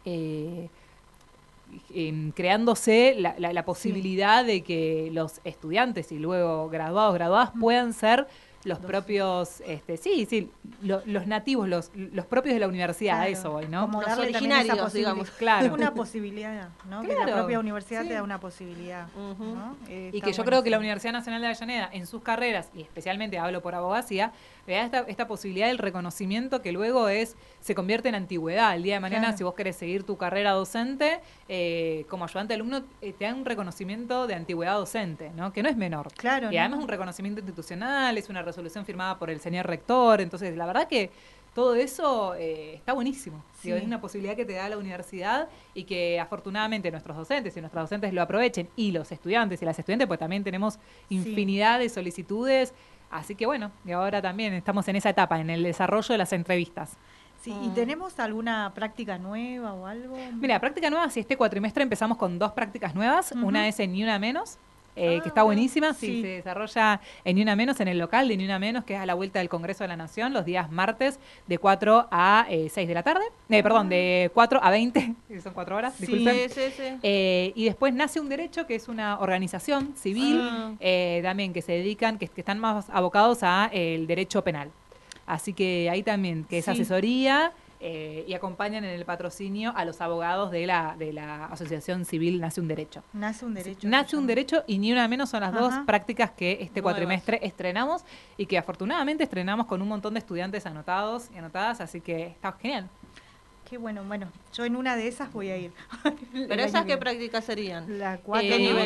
creándose la posibilidad de que los estudiantes y luego graduadas puedan ser los propios, los nativos, los propios de la universidad, claro, a eso voy, ¿no? Como los originarios, digamos. Claro. Es una posibilidad, ¿no? Claro. Que la propia universidad te da una posibilidad, ¿no? Y que yo creo que la Universidad Nacional de Avellaneda, en sus carreras, y especialmente hablo por abogacía, le da esta posibilidad del reconocimiento que luego se convierte en antigüedad. El día de mañana, si vos querés seguir tu carrera docente, como ayudante de alumno, te dan un reconocimiento de antigüedad docente, ¿no? Que no es menor. Claro. Y además un reconocimiento institucional, es una resolución firmada por el señor rector. Entonces, la verdad que todo eso está buenísimo. Sí. Digo, es una posibilidad que te da la universidad y que afortunadamente nuestros docentes y nuestras docentes lo aprovechen, y los estudiantes y las estudiantes, pues también tenemos infinidad de solicitudes. Así que bueno, y ahora también estamos en esa etapa, en el desarrollo de las entrevistas. Sí, ¿y tenemos alguna práctica nueva o algo? Mira, práctica nueva, si este cuatrimestre empezamos con 2 prácticas nuevas. Una es en Ni Una Menos, que está buenísima. Sí, se desarrolla en Ni Una Menos, en el local de Ni Una Menos, que es a la vuelta del Congreso de la Nación, los días martes de 4 a 6 de la tarde. Perdón, de 4 a 20, que son 4 horas, disculpen. Sí. Y después Nace un Derecho, que es una organización civil, también que se dedican, que están más abocados a el derecho penal. Así que ahí también, que es asesoría y acompañan en el patrocinio a los abogados de la Asociación Civil Nace un Derecho. Nace un Derecho. Nace un Derecho y Ni Una Menos son las dos prácticas que este cuatrimestre estrenamos y que afortunadamente estrenamos con un montón de estudiantes anotados y anotadas, así que está genial. Qué bueno, yo en una de esas voy a ir. ¿Pero esas qué prácticas serían? La 4.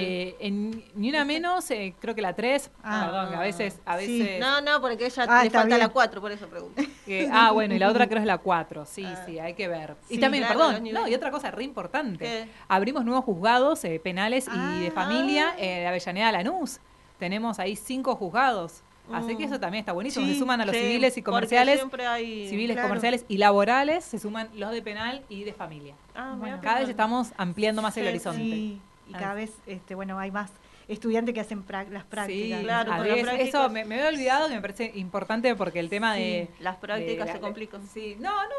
En Ni Una Menos, creo que la 3, perdón, que a veces... Sí. No, porque ella le falta la 4, por eso pregunto. Bueno, y la otra creo es la 4, sí, hay que ver. Y también, perdón, y otra cosa re importante, ¿qué? Abrimos nuevos juzgados penales y de familia de Avellaneda Lanús. Tenemos ahí 5 juzgados. Así que eso también está buenísimo. Se suman a los civiles y comerciales, civiles, comerciales y laborales, se suman los de penal y de familia. Cada vez estamos ampliando más el horizonte. Sí, y cada vez hay más estudiantes que hacen las prácticas. Sí, claro, eso me había olvidado, que me parece importante porque el tema de... Las prácticas se complican. Sí,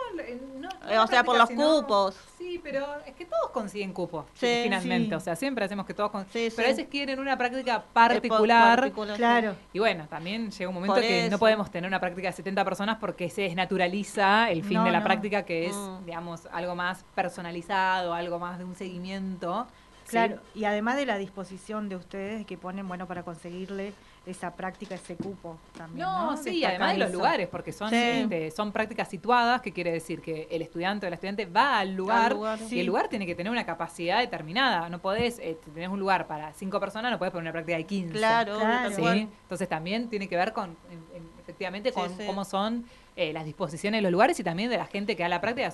o sea, por los cupos. Sí, pero es que todos consiguen cupos, finalmente. O sea, siempre hacemos que todos pero a veces quieren una práctica particular. Claro. Y bueno, también llega un momento que no podemos tener una práctica de 70 personas porque se desnaturaliza el fin de la práctica, que es, digamos, algo más personalizado, algo más de un seguimiento. Claro, y además de la disposición de ustedes que ponen, para conseguirle esa práctica, ese cupo también, ¿no? Sí, además de los lugares, porque son prácticas situadas, que quiere decir que el estudiante o la estudiante va al lugar y el lugar tiene que tener una capacidad determinada. No podés, tenés un lugar para 5 personas, no podés poner una práctica de 15. Claro. ¿sí? Entonces también tiene que ver con, efectivamente, con cómo son las disposiciones de los lugares y también de la gente que da la práctica.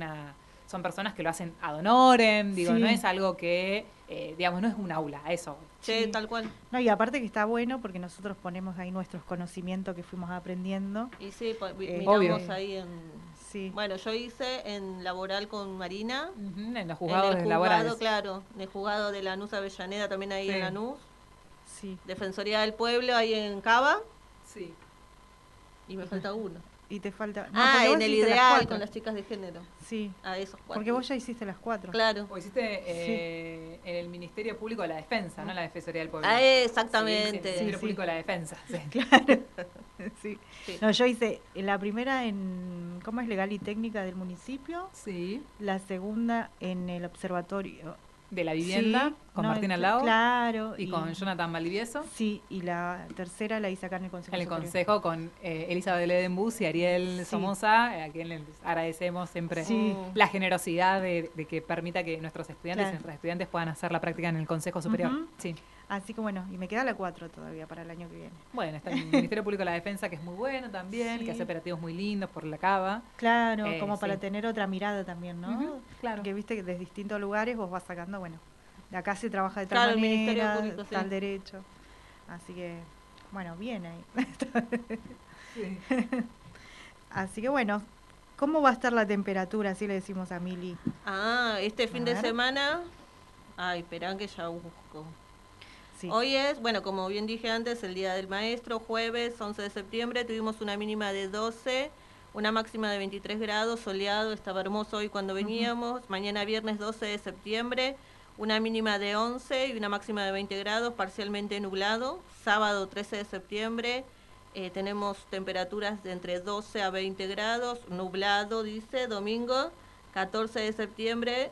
Son personas que lo hacen ad honorem, no es algo que, digamos, no es un aula, eso. Sí, tal cual. No, y aparte que está bueno porque nosotros ponemos ahí nuestros conocimientos que fuimos aprendiendo. Y miramos ahí en... Sí. Bueno, yo hice en laboral con Marina. En los juzgados laborales. Claro, en el juzgado de Lanús Avellaneda, también ahí en Lanús. Sí. Defensoría del Pueblo, ahí en Cava. Sí. Y me falta uno. Y te falta... en el Ideal, con las chicas de género. Sí. A esos 4. Porque vos ya hiciste las 4. Claro. O hiciste en el Ministerio Público de la Defensa, no la Defensoría del Pueblo. Exactamente. Sí, Ministerio Público de la Defensa. Sí. Claro. Sí. No, yo hice la primera en... ¿Cómo es? Legal y Técnica del municipio. Sí. La segunda en el Observatorio de la Vivienda, con Martín Alao. Claro. Y con Jonathan Valdivieso. Sí, y la tercera la hice acá en el Consejo Superior. En el Consejo con Elizabeth Ledenbus y Ariel Somoza, a quien les agradecemos siempre la generosidad de que permita que nuestros estudiantes y nuestras estudiantes puedan hacer la práctica en el Consejo Superior. Sí. Así que y me queda la 4 todavía para el año que viene. Bueno, está el Ministerio Público de la Defensa, que es muy bueno también, que hace operativos muy lindos por la Cava. Claro, como para tener otra mirada también, ¿no? Claro. Que viste que desde distintos lugares vos vas sacando, de acá se trabaja de tal manera, tal derecho. Así que, bien ahí. Así que ¿Cómo va a estar la temperatura? Así le decimos a Mili. Este fin de semana... esperá que ya busco. Sí. Hoy es, bueno, como bien dije antes, el Día del Maestro, jueves 11 de septiembre, tuvimos una mínima de 12, una máxima de 23 grados, soleado, estaba hermoso hoy cuando veníamos. Mañana viernes 12 de septiembre, una mínima de 11 y una máxima de 20 grados, parcialmente nublado. Sábado 13 de septiembre, tenemos temperaturas de entre 12 a 20 grados, nublado, dice. Domingo 14 de septiembre,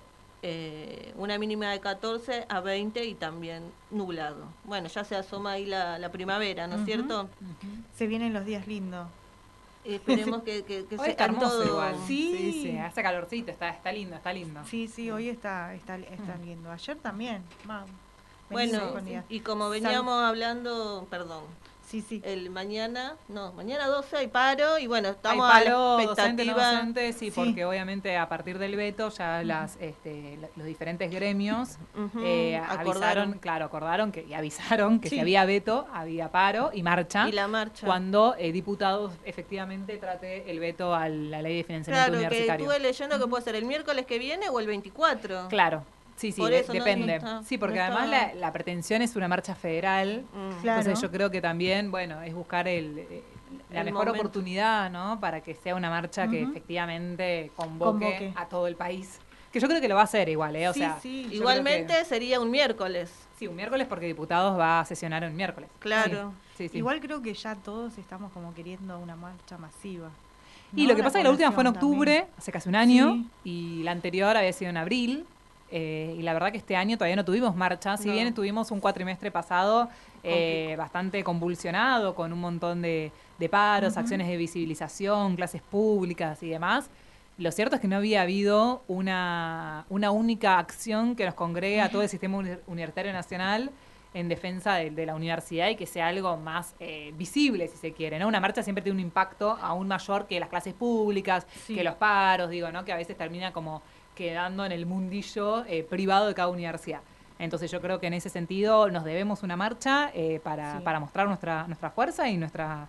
una mínima de 14 a 20 y también nublado. Bueno, ya se asoma ahí la primavera, ¿no es cierto? Se vienen los días lindos. Esperemos que hoy se está hermoso todo igual. Sí. Sí, hace calorcito, está lindo. Sí, hoy está lindo. Ayer también. Bueno, y como veníamos hablando, perdón. Sí. Mañana 12 hay paro y bueno, estamos hay paro a la expectativa. Docente, sí, porque obviamente a partir del veto ya los diferentes gremios acordaron y avisaron que si había veto, había paro y marcha. Y la marcha. Cuando diputados efectivamente trate el veto a la ley de financiamiento universitario. Claro, que estuve leyendo que puede ser el miércoles que viene o el 24. Claro. Sí, depende. Sí, porque además la pretensión es una marcha federal. Claro. Entonces yo creo que también, es buscar la mejor oportunidad, ¿no? Para que sea una marcha que efectivamente convoque a todo el país. Que yo creo que lo va a hacer igual, ¿eh? Igualmente sería un miércoles. Sí, un miércoles porque diputados va a sesionar un miércoles. Claro. Sí. Igual creo que ya todos estamos como queriendo una marcha masiva. Y lo que pasa es que la última fue en octubre, hace casi un año, y la anterior había sido en abril. Y la verdad que este año todavía no tuvimos marcha, si bien tuvimos un cuatrimestre pasado bastante convulsionado, con un montón de paros, acciones de visibilización, clases públicas y demás. Lo cierto es que no había habido una única acción que nos congregue a todo el sistema universitario nacional en defensa de la universidad y que sea algo más visible, si se quiere, ¿no? Una marcha siempre tiene un impacto aún mayor que las clases públicas, que los paros, ¿no? Que a veces termina como quedando en el mundillo privado de cada universidad. Entonces yo creo que en ese sentido nos debemos una marcha para mostrar nuestra fuerza y nuestra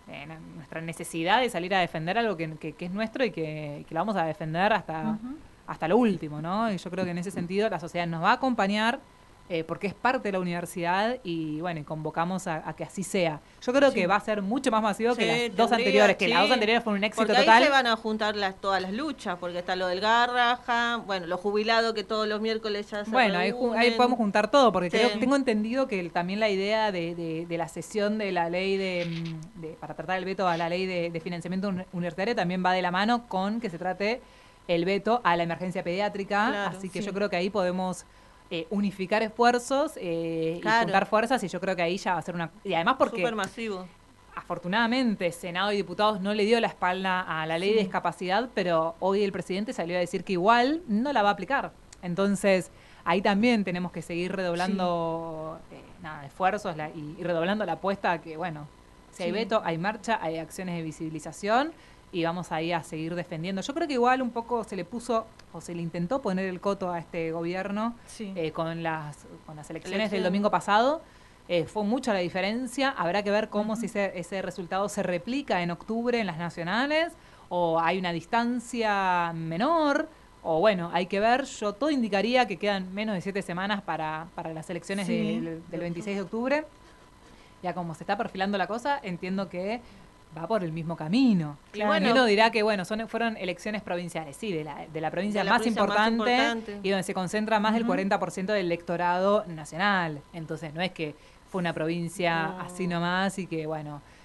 necesidad de salir a defender algo que es nuestro y que lo vamos a defender hasta lo último, ¿no? Y yo creo que en ese sentido la sociedad nos va a acompañar porque es parte de la universidad y convocamos a que así sea. Yo creo que va a ser mucho más masivo que las dos anteriores, que las dos anteriores fueron un éxito porque total. Ahí se van a juntar todas las luchas, porque está lo del Garraja, los jubilados que todos los miércoles ya se reúnen. Ahí podemos juntar todo, porque tengo entendido que también la idea de la sesión de la ley para tratar el veto a la ley de financiamiento universitario también va de la mano con que se trate el veto a la emergencia pediátrica, así que yo creo que ahí podemos unificar esfuerzos y juntar fuerzas, y yo creo que ahí ya va a ser y además porque supermasivo. Afortunadamente Senado y diputados no le dio la espalda a la ley de discapacidad, pero hoy el presidente salió a decir que igual no la va a aplicar. Entonces ahí también tenemos que seguir redoblando esfuerzos y redoblando la apuesta a que si hay veto, hay marcha, hay acciones de visibilización y vamos ahí a seguir defendiendo. Yo creo que igual un poco se le intentó poner el coto a este gobierno con las elecciones del domingo pasado. Fue mucha la diferencia. Habrá que ver cómo si ese resultado se replica en octubre en las nacionales o hay una distancia menor. O hay que ver. Todo indicaría que quedan menos de 7 semanas para las elecciones del 26 de octubre. Ya como se está perfilando la cosa, entiendo que va por el mismo camino. Claro. Y uno dirá que fueron elecciones provinciales, de la provincia más importante y donde se concentra más del 40% del electorado nacional. Entonces no es que fue una provincia así nomás y que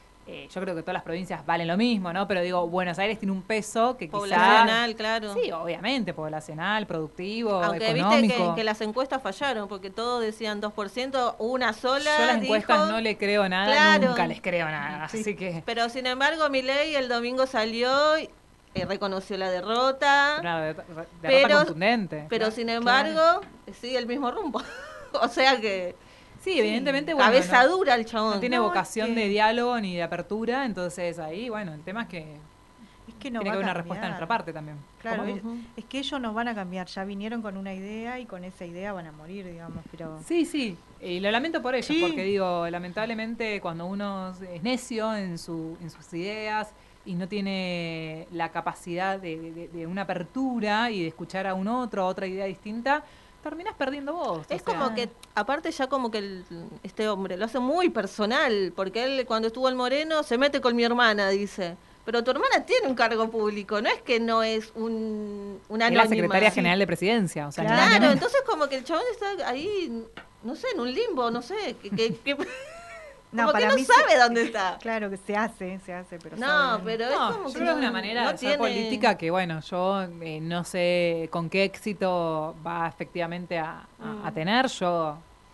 yo creo que todas las provincias valen lo mismo, ¿no? Pero digo, Buenos Aires tiene un peso que poblacional, claro. Sí, obviamente, poblacional, productivo, aunque económico. Viste que las encuestas fallaron, porque todos decían 2%, una sola. Yo las encuestas no le creo nada, nunca les creo nada, así que. Pero sin embargo, Milei el domingo salió y reconoció la derrota. Una derrota contundente. Pero sin embargo, sigue el mismo rumbo. O sea que. Sí, evidentemente, cabeza dura el chabón. No tiene vocación de diálogo ni de apertura, entonces ahí, el tema es que tiene que haber una respuesta de nuestra parte también. Claro, es que ellos nos van a cambiar, ya vinieron con una idea y con esa idea van a morir, digamos, pero... Sí, y lo lamento por ellos, porque lamentablemente cuando uno es necio en sus ideas y no tiene la capacidad de una apertura y de escuchar a un otro, otra idea distinta, terminás perdiendo vos. Es como que, aparte ya como que este hombre lo hace muy personal, porque él cuando estuvo en Moreno se mete con mi hermana, dice. Pero tu hermana tiene un cargo público, no es que no es una anónima. Es la secretaria general de presidencia. O sea, claro, entonces como que el chabón está ahí, no sé, en un limbo, no sé, no, como que no sabe dónde está. Claro que se hace, pero no, pero es como que es una manera de hacer política que, bueno, yo no sé con qué éxito va efectivamente a tener. Yo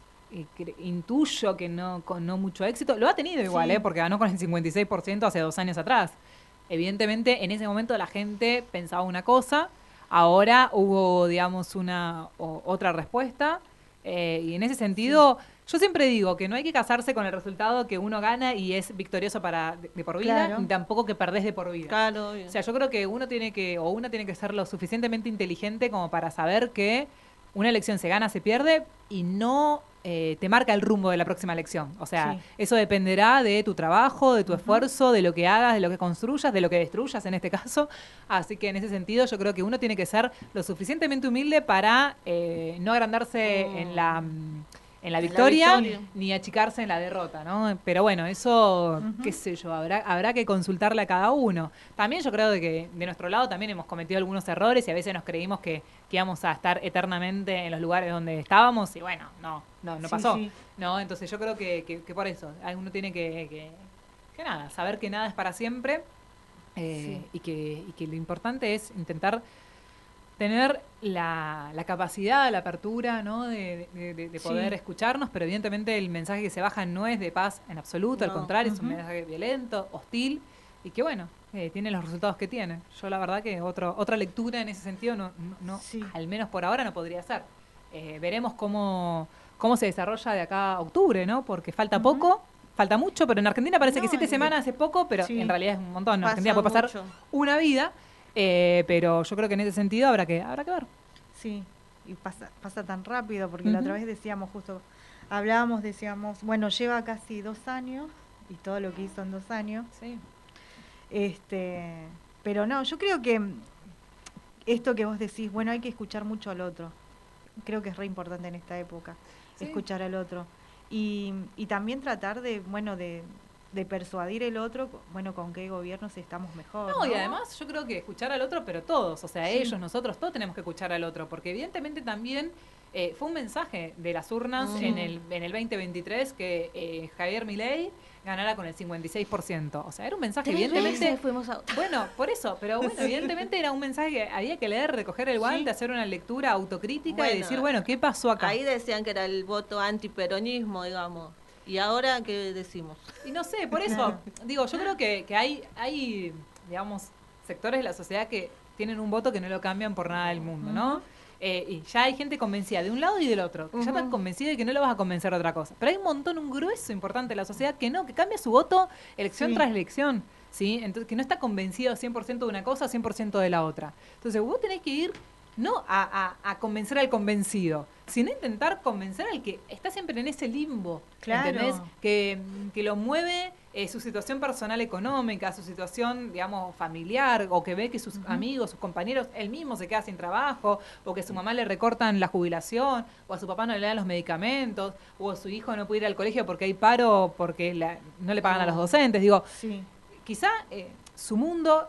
intuyo que no con no mucho éxito. Lo ha tenido igual, porque ganó con el 56% hace 2 años atrás. Evidentemente, en ese momento la gente pensaba una cosa, ahora hubo, digamos, otra respuesta. Y en ese sentido, yo siempre digo que no hay que casarse con el resultado que uno gana y es victorioso de por vida, ni tampoco que perdés de por vida. Claro, o sea, yo creo que una tiene que ser lo suficientemente inteligente como para saber que una elección se gana, se pierde y no te marca el rumbo de la próxima elección. O sea, eso dependerá de tu trabajo, de tu esfuerzo, de lo que hagas, de lo que construyas, de lo que destruyas en este caso. Así que en ese sentido yo creo que uno tiene que ser lo suficientemente humilde para no agrandarse en la victoria, ni achicarse en la derrota, ¿no? Pero bueno, eso, qué sé yo, habrá que consultarle a cada uno. También yo creo que de nuestro lado también hemos cometido algunos errores y a veces nos creímos que íbamos a estar eternamente en los lugares donde estábamos y bueno, no pasó. Sí. ¿No? Entonces yo creo que por eso uno tiene que nada, saber que nada es para siempre y que lo importante es intentar tener la capacidad, la apertura, ¿no? de poder escucharnos, pero evidentemente el mensaje que se baja no es de paz en absoluto, al contrario, es un mensaje violento, hostil, y que bueno, tiene los resultados que tiene. Yo la verdad que otra lectura en ese sentido no al menos por ahora no podría ser. Veremos cómo se desarrolla de acá a octubre, ¿no? Porque falta poco, falta mucho, pero en Argentina parece que 7 semanas es poco, pero en realidad es un montón. En Argentina puede pasar una vida. Pero yo creo que en ese sentido habrá que ver. Sí, y pasa tan rápido, porque la otra vez decíamos, bueno, lleva casi 2 años, y todo lo que hizo en 2 años. Sí. Pero no, yo creo que esto que vos decís, bueno, hay que escuchar mucho al otro. Creo que es re importante en esta época, escuchar al otro. Y también tratar de persuadir el otro, bueno, con qué gobiernos estamos mejor. No, y además yo creo que escuchar al otro, pero todos, o sea, ellos, nosotros, todos tenemos que escuchar al otro, porque evidentemente también fue un mensaje de las urnas en el 2023 que Javier Milei ganara con el 56%. O sea, era un mensaje, evidentemente. Bueno, por eso, pero bueno, evidentemente era un mensaje que había que leer, recoger el guante, hacer una lectura autocrítica y decir, bueno, ¿qué pasó acá? Ahí decían que era el voto antiperonismo, digamos. ¿Y ahora qué decimos? Y no sé, por eso, digo, yo creo que hay, digamos, sectores de la sociedad que tienen un voto que no lo cambian por nada del mundo, ¿no? Y ya hay gente convencida de un lado y del otro, que ya están convencida de que no lo vas a convencer de otra cosa. Pero hay un grueso importante de la sociedad que cambia su voto elección tras elección, ¿sí? Entonces, que no está convencido 100% de una cosa, 100% de la otra. Entonces, vos tenés que ir no a convencer al convencido, sino intentar convencer al que está siempre en ese limbo, ¿entendés? Que lo mueve su situación personal económica, su situación, digamos, familiar, o que ve que sus amigos, sus compañeros, él mismo se queda sin trabajo, o que a su mamá le recortan la jubilación, o a su papá no le dan los medicamentos, o a su hijo no puede ir al colegio porque hay paro, porque no le pagan a los docentes. Digo, quizá su mundo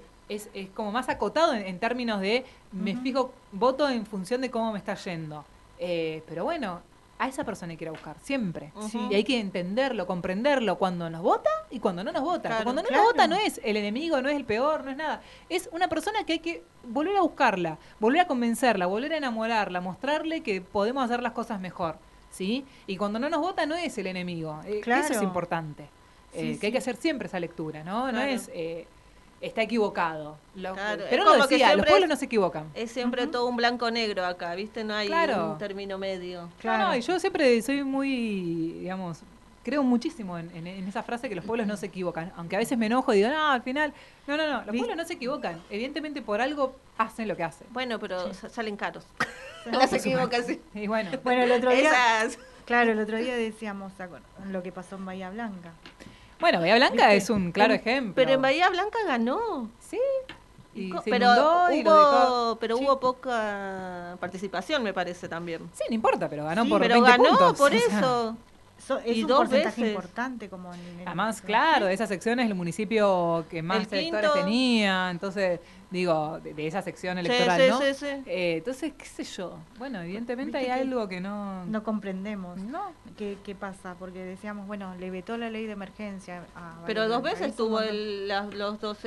es como más acotado en términos de me fijo, voto en función de cómo me está yendo. Pero bueno, a esa persona hay que ir a buscar, siempre. Y hay que entenderlo, comprenderlo, cuando nos vota y cuando no nos vota. Porque cuando no nos vota no es el enemigo, no es el peor, no es nada. Es una persona que hay que volver a buscarla, volver a convencerla, volver a enamorarla, mostrarle que podemos hacer las cosas mejor, ¿sí? Y cuando no nos vota no es el enemigo. Eso es importante. Que hay que hacer siempre esa lectura, ¿no? No es... está equivocado. Pero no decía, los pueblos no se equivocan. Es siempre todo un blanco-negro acá, ¿viste? No hay un término medio. No, y yo siempre soy muy, digamos, creo muchísimo en esa frase que los pueblos no se equivocan. Aunque a veces me enojo y digo, no, al final, no, los pueblos no se equivocan. Evidentemente por algo hacen lo que hacen. Bueno, pero salen caros. Las equivocaciones. Y bueno, el otro día... Claro, el otro día decíamos lo que pasó en Bahía Blanca. Bueno, Bahía Blanca es un claro ejemplo. Pero en Bahía Blanca ganó. Sí. Y pero hubo poca participación, me parece, también. Sí, no importa, pero ganó sí, por pero 20 ganó puntos. por eso. Es y un 2 porcentaje veces. importante como Además, claro, de esas secciones el municipio que más electores tenía, entonces, digo, de esa sección electoral, ¿no? Sí. Entonces, qué sé yo. Bueno, evidentemente hay algo que no comprendemos. ¿No? ¿Qué pasa? Porque decíamos, bueno, le vetó la ley de emergencia. Pero 2 veces tuvo los dos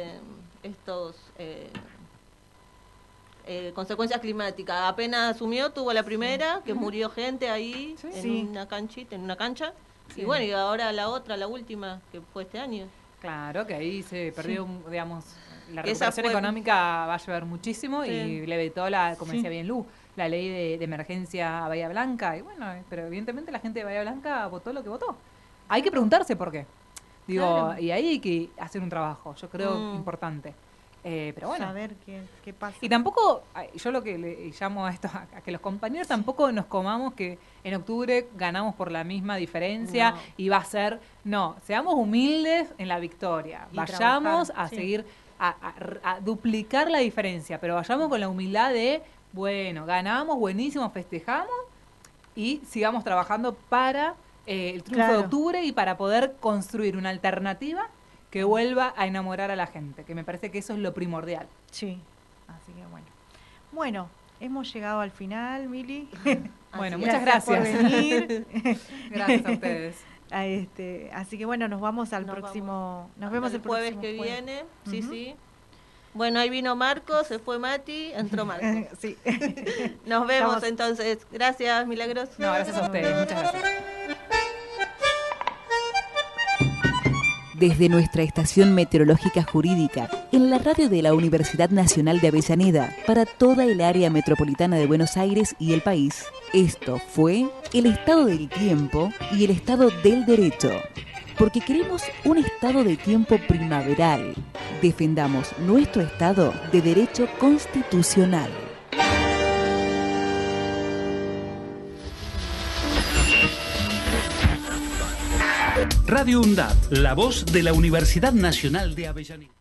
consecuencias climáticas. Apenas asumió, tuvo la primera, que murió gente ahí en una cancha. Sí. Y bueno, y ahora la última, que fue este año. Claro, que ahí se perdió, digamos, la recuperación económica va a llover muchísimo y le vetó, como decía bien Lu, la ley de emergencia a Bahía Blanca. Y bueno, pero evidentemente la gente de Bahía Blanca votó lo que votó. Hay que preguntarse por qué. Digo, y ahí hay que hacer un trabajo, yo creo, importante. Pero bueno. Saber qué pasa. Y tampoco, yo lo que le llamo a esto, a que los compañeros tampoco nos comamos que en octubre ganamos por la misma diferencia y va a ser, seamos humildes en la victoria. Vayamos a seguir, a duplicar la diferencia, pero vayamos con la humildad de, bueno, ganamos, buenísimo, festejamos y sigamos trabajando para el triunfo de octubre y para poder construir una alternativa que vuelva a enamorar a la gente, que me parece que eso es lo primordial. Sí, así que bueno. Bueno, hemos llegado al final, Mili. Bueno, muchas gracias. Por venir. Gracias a ustedes. Así que bueno, nos vamos al próximo. Nos vemos el jueves que viene. Sí. Bueno, ahí vino Marco, se fue Mati, entró Marco. Sí. Nos vemos entonces. Gracias, Milagros. No, gracias a ustedes. Muchas gracias. Desde nuestra estación meteorológica jurídica, en la radio de la Universidad Nacional de Avellaneda, para toda el área metropolitana de Buenos Aires y el país, esto fue el estado del tiempo y el estado del derecho. Porque queremos un estado de tiempo primaveral. Defendamos nuestro estado de derecho constitucional. Radio UNDAB, la voz de la Universidad Nacional de Avellaneda.